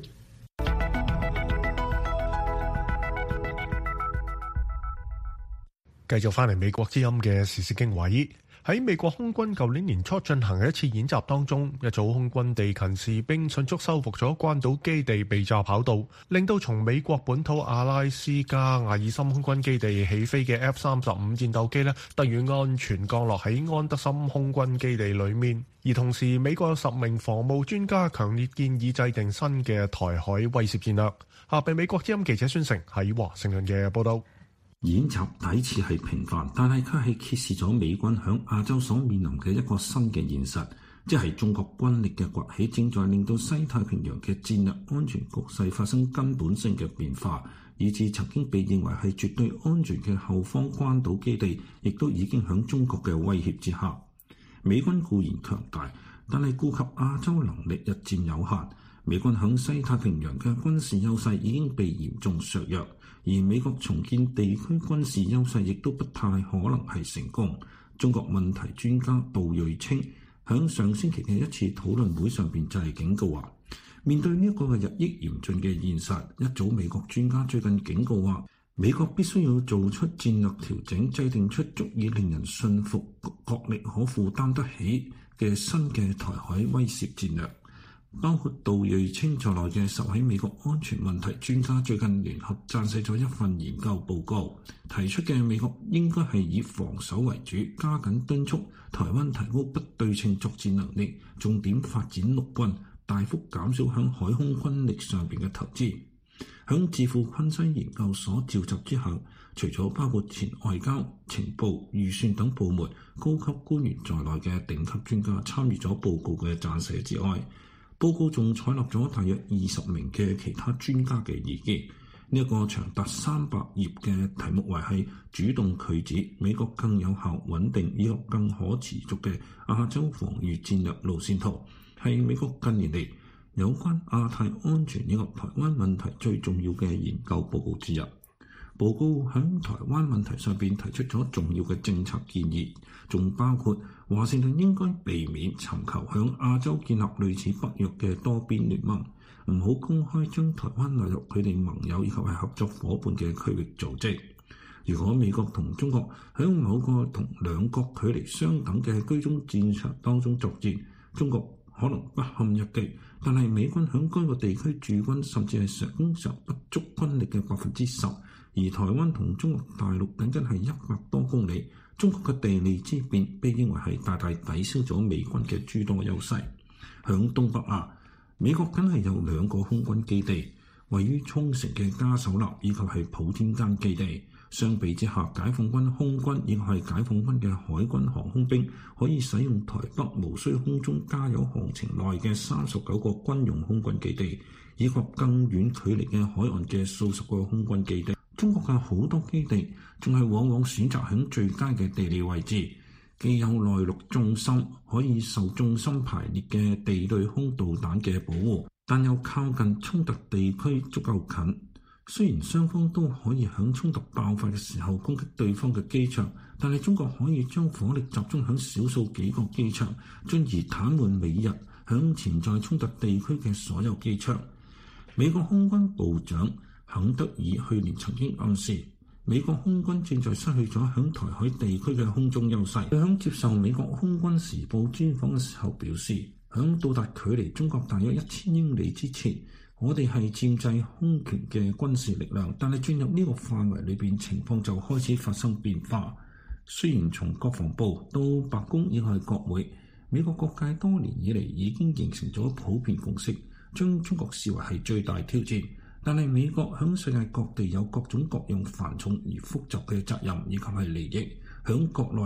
繼續翻嚟美國之音嘅時事經緯。喺美國空軍舊年年初進行嘅一次演習當中，一組空軍地勤士兵迅速收復咗關島基地被炸跑道，令到從美國本土阿拉斯加艾爾森空軍基地起飛嘅 F-35戰鬥機得以安全降落喺安德森空軍基地裏面。而同時，美國有10名防務專家強烈建議制定新嘅台海威懾戰略。下邊美國之音記者孫成喺華盛頓嘅報道。 演習睇似係平凡，但係卻係揭示咗美軍響亞洲所面臨嘅一個新嘅現實，即係中國軍力嘅崛起正在令到西太平洋嘅戰略安全局勢發生根本性嘅變化，以致曾經被認為係絕對安全嘅後方關島基地，亦都已經響中國嘅威脅之下。美軍固然強大，但係顧及亞洲能力日漸有限，美軍響西太平洋嘅軍事優勢已經被嚴重削弱。而美國重建地區軍事優勢亦都不太可能係成功。中國問題專家杜瑞清響上星期嘅一次討論會上邊就係警告話，面對呢一個日益嚴峻嘅現實，一組美國專家最近警告話，美國必須要做出戰略調整，制定出足以令人信服、國力可負擔得起嘅新嘅台海威懾戰略。包括杜瑞清在內嘅10位美國安全問題專家最近聯合撰寫咗一份研究報告，提出嘅美國應該係以防守為主，加緊敦促台灣提高不對稱作戰能力，重點發展陸軍，大幅減少響海空軍力上邊嘅投資。響智庫昆西研究所召集之下，除咗包括前外交、情報、預算等部門高級官員在內嘅頂級專家參與咗報告嘅撰寫之外，報告仲採納咗大約20名嘅其他專家嘅意見。呢一個長達300頁嘅題目為係主動拒止美國更有效、穩定以及更可持續嘅亞洲防禦戰略路線圖，係美國近年嚟有關亞太安全以及台灣問題最重要嘅研究報告之一。報告喺台灣問題上邊提出咗重要嘅政策建議，仲包括華盛頓應該避免尋求響亞洲建立類似北約嘅多邊聯盟，唔好公開將台灣納入佢哋盟友以及係合作夥伴嘅區域組織。如果美國同中國喺某個同兩國距離相等嘅居中戰場當中作戰，中國可能不堪一擊，但係美軍喺該個地區駐軍甚至係享受不足軍力嘅10%。而台灣同中國大陸僅僅係100多公里，中國嘅地利之便被認為係大大抵消咗美軍嘅諸多優勢。響東北亞，美國僅係有2個空軍基地，位於沖繩嘅加手納以及係普天間基地。相比之下，解放軍空軍亦係解放軍嘅海軍航空兵可以使用台北無需空中加油航程內嘅39個軍用空軍基地，以及更遠距離嘅海岸嘅數十個空軍基地。中國嘅好多基地仲係往往選擇喺最佳嘅地理位置，既有內陸重心可以受重心排列嘅地對空導彈嘅保護，但又靠近衝突地區足夠近。雖然雙方都可以喺衝突爆發嘅時候攻擊對方嘅機場，但係中國可以將火力集中喺少數幾個機場，進而癱瘓美日喺潛在衝突地區嘅所有機場。美國空軍部長肯德爾去年曾經暗示，美國空軍正在失去咗響台海地區嘅空中優勢。佢響接受美國空軍時報專訪嘅時候表示，響到達距離中國大約1000英里之前，我哋係佔據空權嘅軍事力量，但係進入呢個範圍裏邊，情況就開始發生變化。雖然從國防部到白宮以及係國會，美國各界多年以嚟已經形成咗普遍共識，將中國視為係最大挑戰。但係美國響世界各地有各種各樣繁重而複雜嘅責任以及係利益，響國內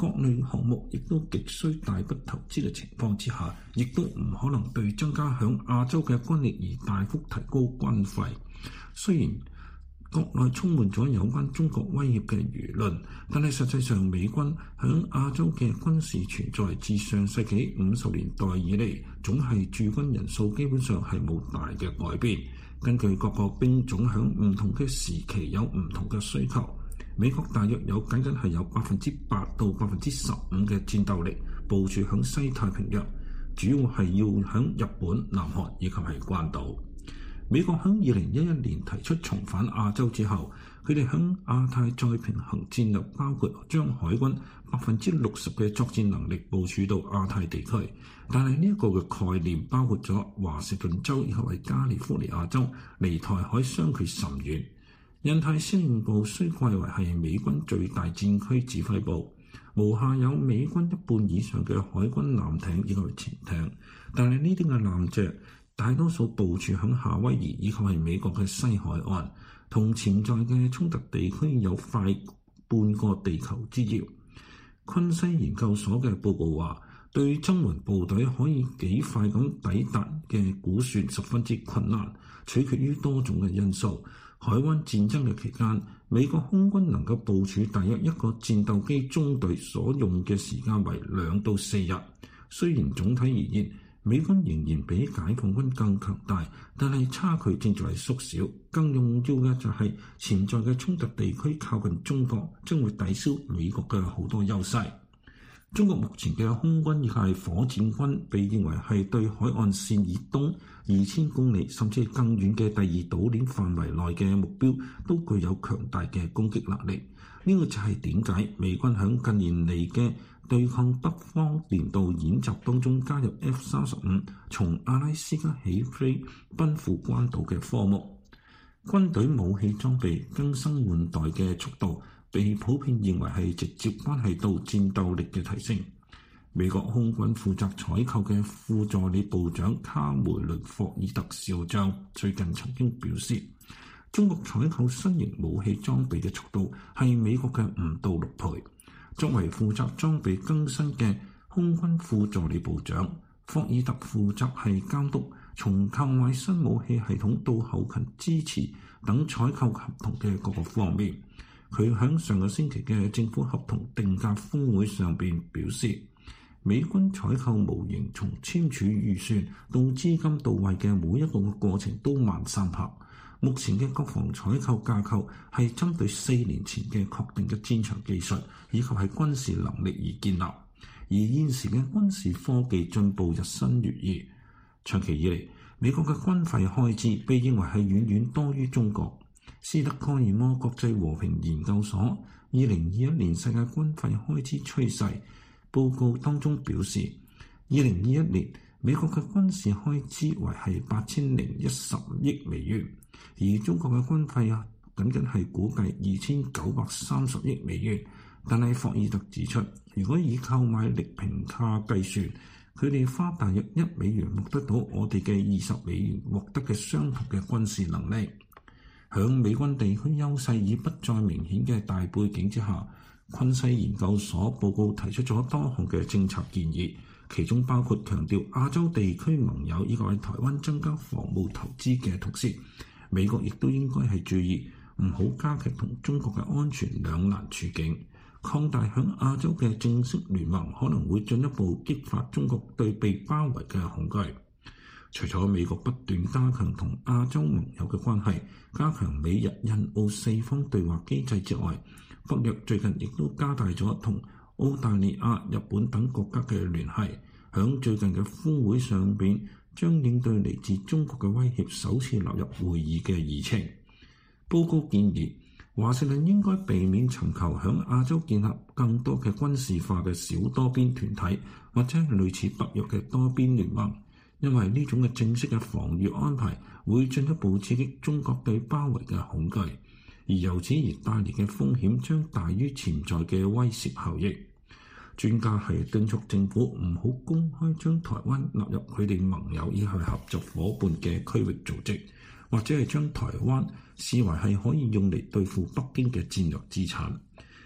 各類項目亦都極需大筆投資嘅情況之下，亦都唔可能對增加響亞洲嘅軍力而大幅提高軍費。雖然國內充滿咗有關中國威脅嘅輿論，但係實際上美軍響亞洲嘅軍事存在自上世紀50年代以嚟，總係駐軍人數基本上係冇大嘅改變。根據各個兵種響唔同嘅時期有唔同嘅需求，美國大約僅僅係有8%到15%嘅戰鬥力部署響西太平洋，主要係要響日本、南韓以及係關島。美國喺2011年提出重返亞洲之後，佢哋喺亞太再平衡戰略包括將海軍60%嘅作戰能力部署到亞太地區，但係呢一個嘅概念包括咗華盛頓州以及係加利福尼亞州，離台海相距甚遠。印太司令部雖貴為係美軍最大戰區指揮部，無下有美軍一半以上嘅海軍艦艇以及係潛艇，但係呢啲嘅艦隻大多數部署響夏威夷以及係美國嘅西海岸，同潛在嘅衝突地區有快半個地球之遙。昆西研究所嘅報告話，對增援部隊可以幾快咁抵達嘅估算十分之困難，取決於多種嘅因素。海灣戰爭嘅期間，美國空軍能夠部署大約一個戰鬥機中隊所用嘅時間為2到4日。雖然總體而言，美軍仍然比解放軍更強大，但係差距正在縮小。更重要嘅就係潛在嘅衝突地區靠近中國，將會抵消美國嘅好多優勢。中國目前嘅空軍亦係火箭軍，被認為係對海岸線以東2000公里甚至更遠嘅第二島鏈範圍內嘅目標都具有強大嘅攻擊能力。呢個就係點解美軍響近年嚟嘅對抗北方年度演習當中加入 F-35 從阿拉斯加起飛奔赴關島嘅科目。軍隊武器裝備更新換代嘅速度被普遍認為係直接關係到戰鬥力嘅提升。美國空軍負責採購嘅副助理部長卡梅倫霍爾特少將最近曾經表示，中國採購新型武器裝備嘅速度係美國嘅5到6倍。作為負責裝備更新嘅空軍副助理部長，霍爾特負責係監督從購買新武器系統到後勤支持等採購合同嘅各個方面。佢喺上個星期嘅政府合同定價峰會上邊表示，美軍採購模型從簽署預算到資金到位嘅每一個過程都慢3拍。目前嘅國防採購架構係針對4年前嘅確定嘅戰場技術以及係軍事能力而建立，而現時嘅軍事科技進步日新月異。長期以嚟，美國嘅軍費開支被認為係遠遠多於中國。斯德哥爾摩國際和平研究所2021年世界軍費開支趨勢報告當中表示，2021年美國嘅軍事開支為係8010億美元，而中國嘅軍費僅僅係估計2930億美元。但係霍爾特指出，如果以購買力平價計算，佢哋花大約1美元獲得到我哋嘅20美元獲得嘅相同嘅軍事能力。響美軍地區優勢已不再明顯嘅大背景之下，昆西研究所報告提出咗多項嘅政策建議，其中包括強調亞洲地區盟友以及喺台灣增加防務投資嘅同時，美國亦都應該係注意唔好加劇同中國嘅安全兩難處境。擴大響亞洲嘅正式聯盟可能會進一步激發中國對被包圍嘅恐懼。除咗美國不斷加強同亞洲盟友嘅關係，加強美日印澳4方對話機制之外，北約最近亦都加大咗同澳大利亞、日本等國家嘅聯繫。響最近嘅峰會上邊，將應對嚟自中國嘅威脅首次納入會議嘅議程。報告建議，華盛頓應該避免尋求響亞洲建立更多嘅軍事化嘅小多邊團體，或者係類似北約嘅多邊聯盟。因為呢種嘅正式嘅防禦安排會進一步刺激中國對包圍嘅恐懼，而由此而帶嚟嘅風險將大於潛在嘅威懾效益。專家係敦促政府唔好公開將台灣納入佢哋盟友以及合作夥伴嘅區域組織，或者係將台灣視為係可以用嚟對付北京嘅戰略資產。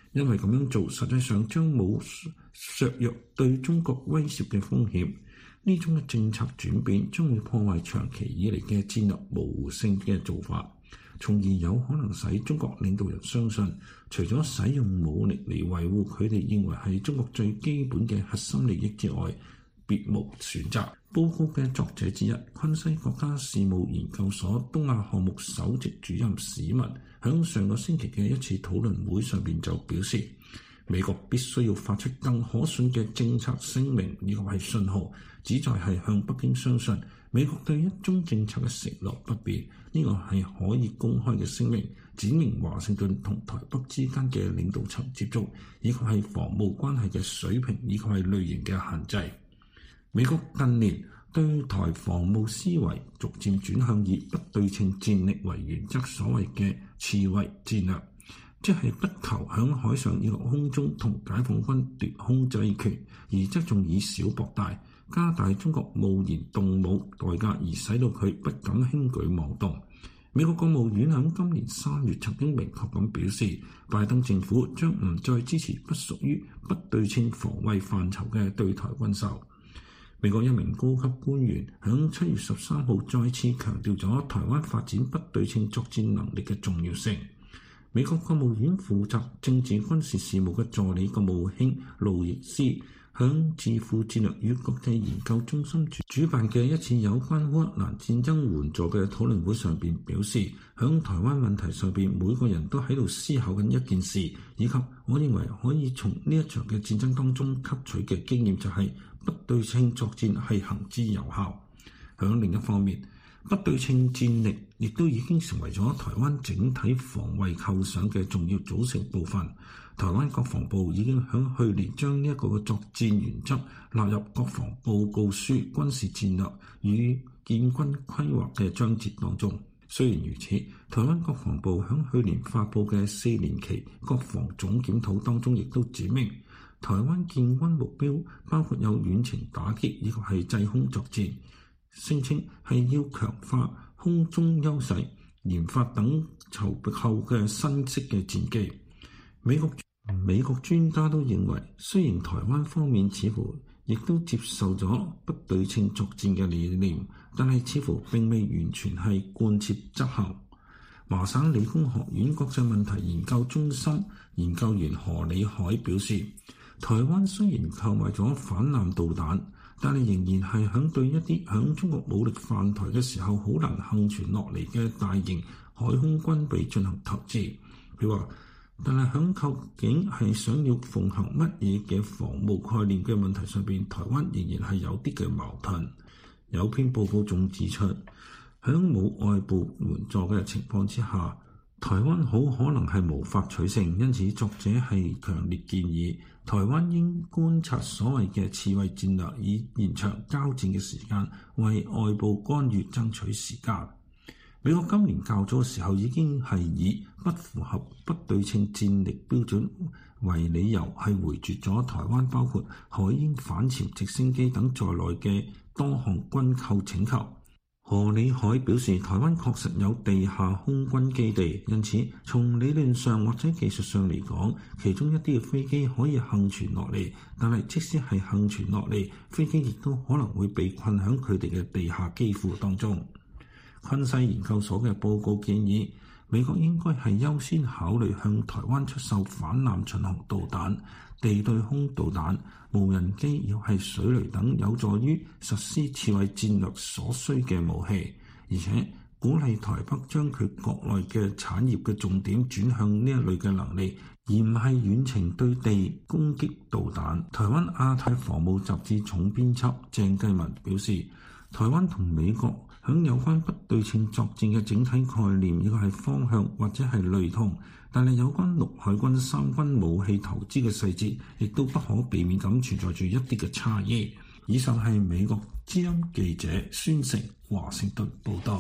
因為咁樣做實際上將冇削弱對中國威懾嘅風險。呢種嘅政策轉變將會破壞長期以嚟嘅戰略模糊性嘅做法，從而有可能使中國領導人相信，除咗使用武力嚟維護佢哋認為係中國最基本嘅核心利益之外，別無選擇。報告嘅作者之一，昆西國家事務研究所東亞項目首席主任史密喺上個星期嘅一次討論會上邊就表示，美國必須要發出更可信嘅政策聲明以及係信號，旨在係向北京相信美國對一中政策嘅承諾不變。呢個係可以公開嘅聲明，指明華盛頓同台北之間嘅領導層接觸，以及係防務關係嘅水平以及係類型嘅限制。美國近年對台防務思維逐漸轉向以不對稱戰力為原則，所謂嘅刺蝟戰略，即係不求響海上以及空中同解放軍奪空制權，而側重以小博大，加大中國冒然動武代價，而使到佢不敢輕舉妄動。美國國務院喺今年3月曾經明確咁表示，拜登政府將唔再支持不屬於不對稱防衛範疇嘅對台軍售。美國一名高級官員喺7月13號再次強調咗台灣發展不對稱作戰能力嘅重要性。美國國務院負責政治軍事事務嘅助理國務卿路易斯喺智庫戰略與國際研究中心主辦嘅一次有關烏克蘭戰爭援助嘅討論會上邊表示，喺台灣問題上邊，每個人都喺度思考緊一件事，以及我認為可以從呢一場嘅戰爭當中吸取嘅經驗就係不對稱作戰係行之有效。喺另一方面，不對稱戰力亦都已經成為咗台灣整體防衛構想嘅重要組成部分。台灣國防部已經喺去年將呢一個作戰原則納入國防報告書軍事戰略與建軍規劃嘅章節當中。雖然如此，台灣國防部喺去年發布嘅4年期國防總檢討當中亦都指明，台灣建軍目標包括有遠程打擊以及係制空作戰，聲稱係要強化空中優勢，研發等籌備後嘅新式嘅戰機。美國專家都認為，雖然台灣方面似乎亦都接受咗不對稱作戰嘅理念，但係似乎並未完全係貫徹執行。華省理工學院國際問題研究中心研究員何李海表示，台灣雖然購買咗反艦導彈，但係仍然係響對一啲響中國武力犯台嘅時候好難幸存落嚟嘅大型海空軍備進行投資。佢話，但係響究竟係想要奉行乜嘢嘅防務概念嘅問題上邊，台灣仍然係有啲嘅矛盾。有篇報告仲指出，響冇外部援助嘅情況之下，台灣好可能係無法取勝。因此作者係強烈建議台灣應觀察所謂嘅刺蝟戰略，以延長交戰嘅時間，為外部干預爭取時間。美國今年較早嘅時候已經係以不符合不對稱戰力標準為理由，係回絕咗台灣包括海鷹反潛直升機等在內嘅多項軍購請求。何李海表示，台灣確實有地下空軍基地，因此從理論上或者技術上嚟講，其中一啲嘅飛機可以幸存落嚟，但係即使係幸存落嚟，飛機亦都可能會被困喺佢哋嘅地下機庫當中。昆西研究所嘅報告建議，美國應該係優先考慮向台灣出售反艦巡航導彈、地對空導彈、無人機，又係水雷等有助於實施刺蝟戰略所需嘅武器，而且鼓勵台北將佢國內嘅產業嘅重點轉向呢一類嘅能力，而唔係遠程對地攻擊導彈。台灣亞太防務雜誌總編輯鄭繼文表示，台灣同美國響有關不對稱作戰嘅整體概念，呢個係方向或者係類同，但係有關陸海軍三軍武器投資嘅細節，亦都不可避免咁存在住一啲嘅差異。以上係美國之音記者孫成華盛頓報道。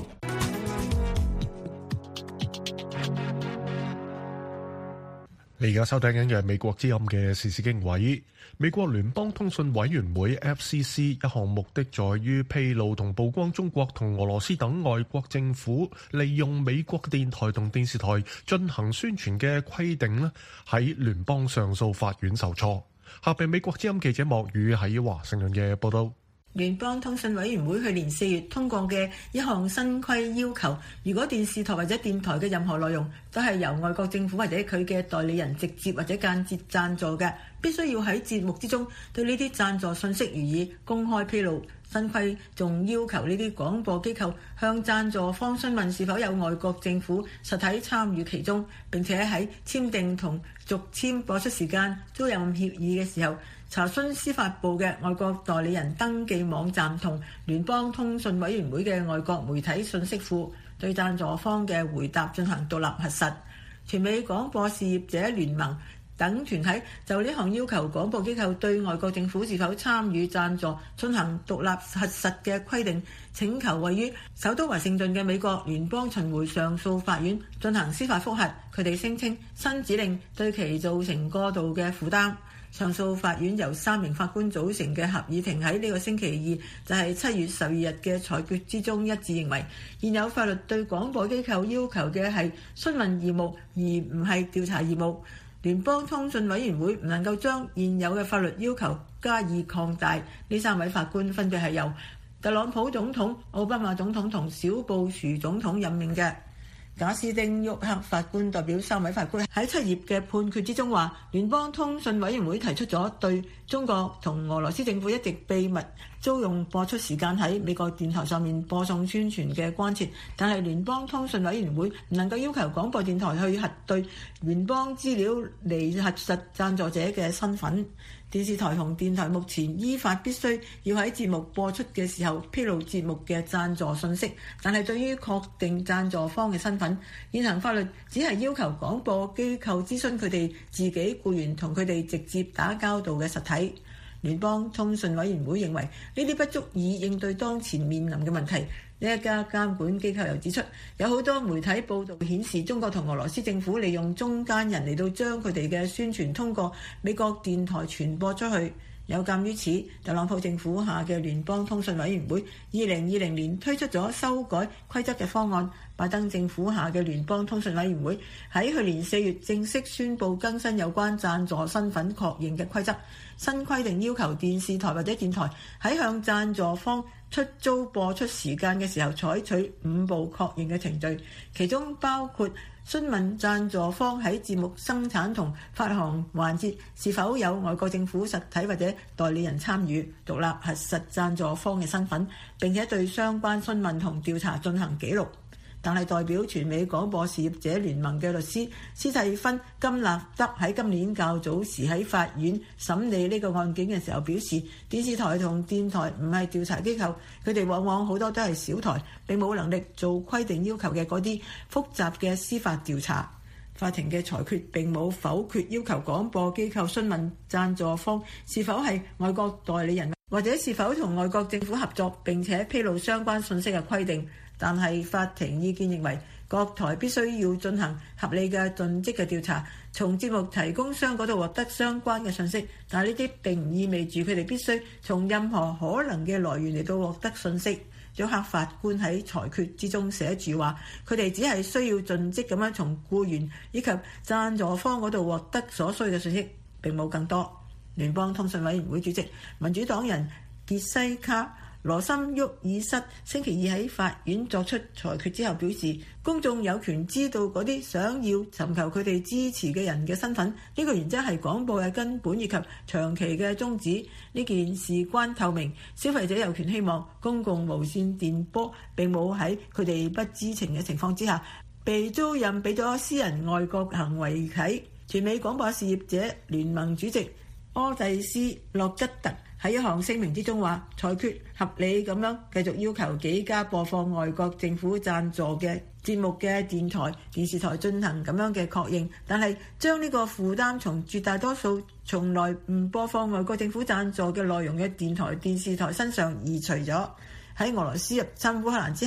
你而家收睇緊嘅係美國之音嘅時事經緯。美國聯邦通訊委員會 FCC 一項目的在於披露同曝光中國同俄羅斯等外國政府利用美國電台同電視台進行宣傳嘅規定呢，喺聯邦上訴法院受挫。下邊美國之音記者莫宇喺華盛頓嘅報道。 聯邦通訊委員會去年4月通過嘅一項新規要求，如果電視台或者電台嘅任何內容都係由外國政府或者佢嘅代理人直接或者間接贊助嘅，必須要喺節目之中對呢啲贊助信息予以公開披露。新規仲要求呢啲廣播機構向贊助方詢問是否有外國政府實體參與其中，並且喺簽訂同續簽播出時間租賃協議嘅時候，查詢司法部嘅外國代理人登記網站同聯邦通訊委員會嘅外國媒體信息庫對贊助方嘅回答進行獨立核實。全美廣播事業者聯盟等團體就呢項要求廣播機構對外國政府是否參與贊助進行獨立核實嘅規定，請求位於首都華盛頓嘅美國聯邦巡迴上訴法院進行司法覆核。佢哋聲稱新指令對其造成過度嘅負擔。上訴法院由3名法官組成嘅合議庭喺呢個星期二，就係7月12日嘅裁決之中一致認為，現有法律對廣播機構要求嘅係詢問義務，而唔係調查義務。聯邦通訊委員會唔能夠將現有嘅法律要求加以擴大。呢3位法官分別係由特朗普總統、奧巴馬總統同小布殊總統任命嘅。賈斯汀·沃克法官代表3位法官喺7頁嘅判決之中話，聯邦通訊委員會提出咗對中國同俄羅斯政府一直秘密租用播出時間喺美國電台上面播送宣傳嘅關切，但係聯邦通訊委員會唔能夠要求廣播電台去核對聯邦資料嚟核實贊助者嘅身份。電視台同電台目前依法必須要喺節目播出嘅時候披露節目嘅贊助信息，但係對於確定贊助方嘅身份，現行法律只係要求廣播機構諮詢佢哋自己僱員同佢哋直接打交道嘅實體。聯邦通訊委員會認為呢啲不足以應對當前面臨嘅問題。呢一家監管機構又指出，有好多媒體報道顯示中國同俄羅斯政府利用中間人嚟到將佢哋嘅宣傳通過美國電台傳播出去。有鑑於此，特朗普政府下嘅聯邦通訊委員會2020年推出咗修改規則嘅方案。拜登政府下嘅聯邦通訊委員會喺去年4月正式宣布更新有關贊助身份確認嘅規則。新規定要求電視台或者電台喺向贊助方出租播出時間嘅時候採取5步確認嘅程序，其中包括詢問贊助方喺節目生產同發行環節是否有外國政府實體或者代理人參與，獨立核實贊助方嘅身份，並且對相關詢問同調查進行記錄。但係代表全美廣播事業者聯盟嘅律師斯蒂芬金納德喺今年較早時喺法院審理呢個案件嘅時候表示，電視台同電台唔係調查機構，佢哋往往好多都係小台，並冇能力做規定要求嘅嗰啲複雜嘅司法調查。法庭嘅裁決並冇否決要求廣播機構詢問贊助方是否係外國代理人，或者是否同外國政府合作並且披露相關信息嘅規定。但係法庭意見認為，各台必須要進行合理嘅盡職嘅調查，從節目提供商嗰度獲得相關嘅信息。但係呢啲並唔意味住佢哋必須從任何可能嘅來源嚟到獲得信息。約克法官喺裁決之中寫住話，佢哋只係需要盡職咁樣從僱員以及贊助方嗰度獲得所需嘅信息，並冇更多。聯邦通訊委員會主席民主黨人傑西卡羅森沃爾瑟星期二喺法院作出裁決之後表示，公眾有權知道嗰啲想要尋求佢哋支持嘅人嘅身份，呢個原則係廣播嘅根本以及長期嘅宗旨。呢件事關透明，消費者有權希望公共無線電波並冇喺佢哋不知情嘅情況之下被租賃俾咗私人外國行為體。全美廣播事業者聯盟主席柯蒂斯洛吉特喺一項聲明之中話，裁決合理咁樣繼續要求幾家播放外國政府贊助嘅節目嘅電台、電視台進行咁樣嘅確認，但係將呢個負擔從絕大多數從來唔播放外國政府贊助嘅內容嘅電台、電視台身上移除咗。喺俄羅斯入侵烏克蘭之後，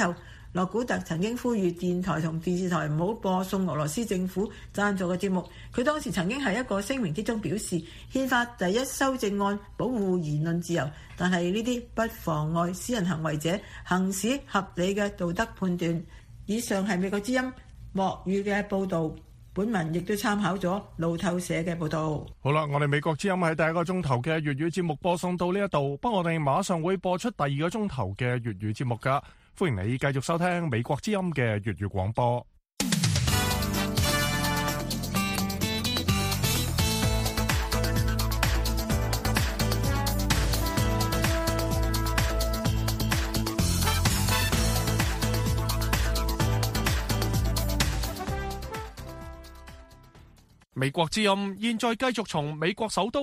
洛古特曾經呼籲電台同電視台唔好播送俄羅斯政府贊助嘅節目。佢當時曾經喺一個聲明之中表示，憲法第一修正案保護言論自由，但係呢啲不妨礙私人行為者行使合理嘅道德判斷。以上係美國之音莫語嘅報導。本文亦都參考咗路透社嘅報導。 好啦，我哋美國之音喺第一個鐘頭嘅粵語節目播送到呢一度，不過我哋馬上會播出第二個鐘頭嘅粵語節目㗎。歡迎你繼續收聽美國之音嘅粵語廣播。美國之音現在繼續從美國首都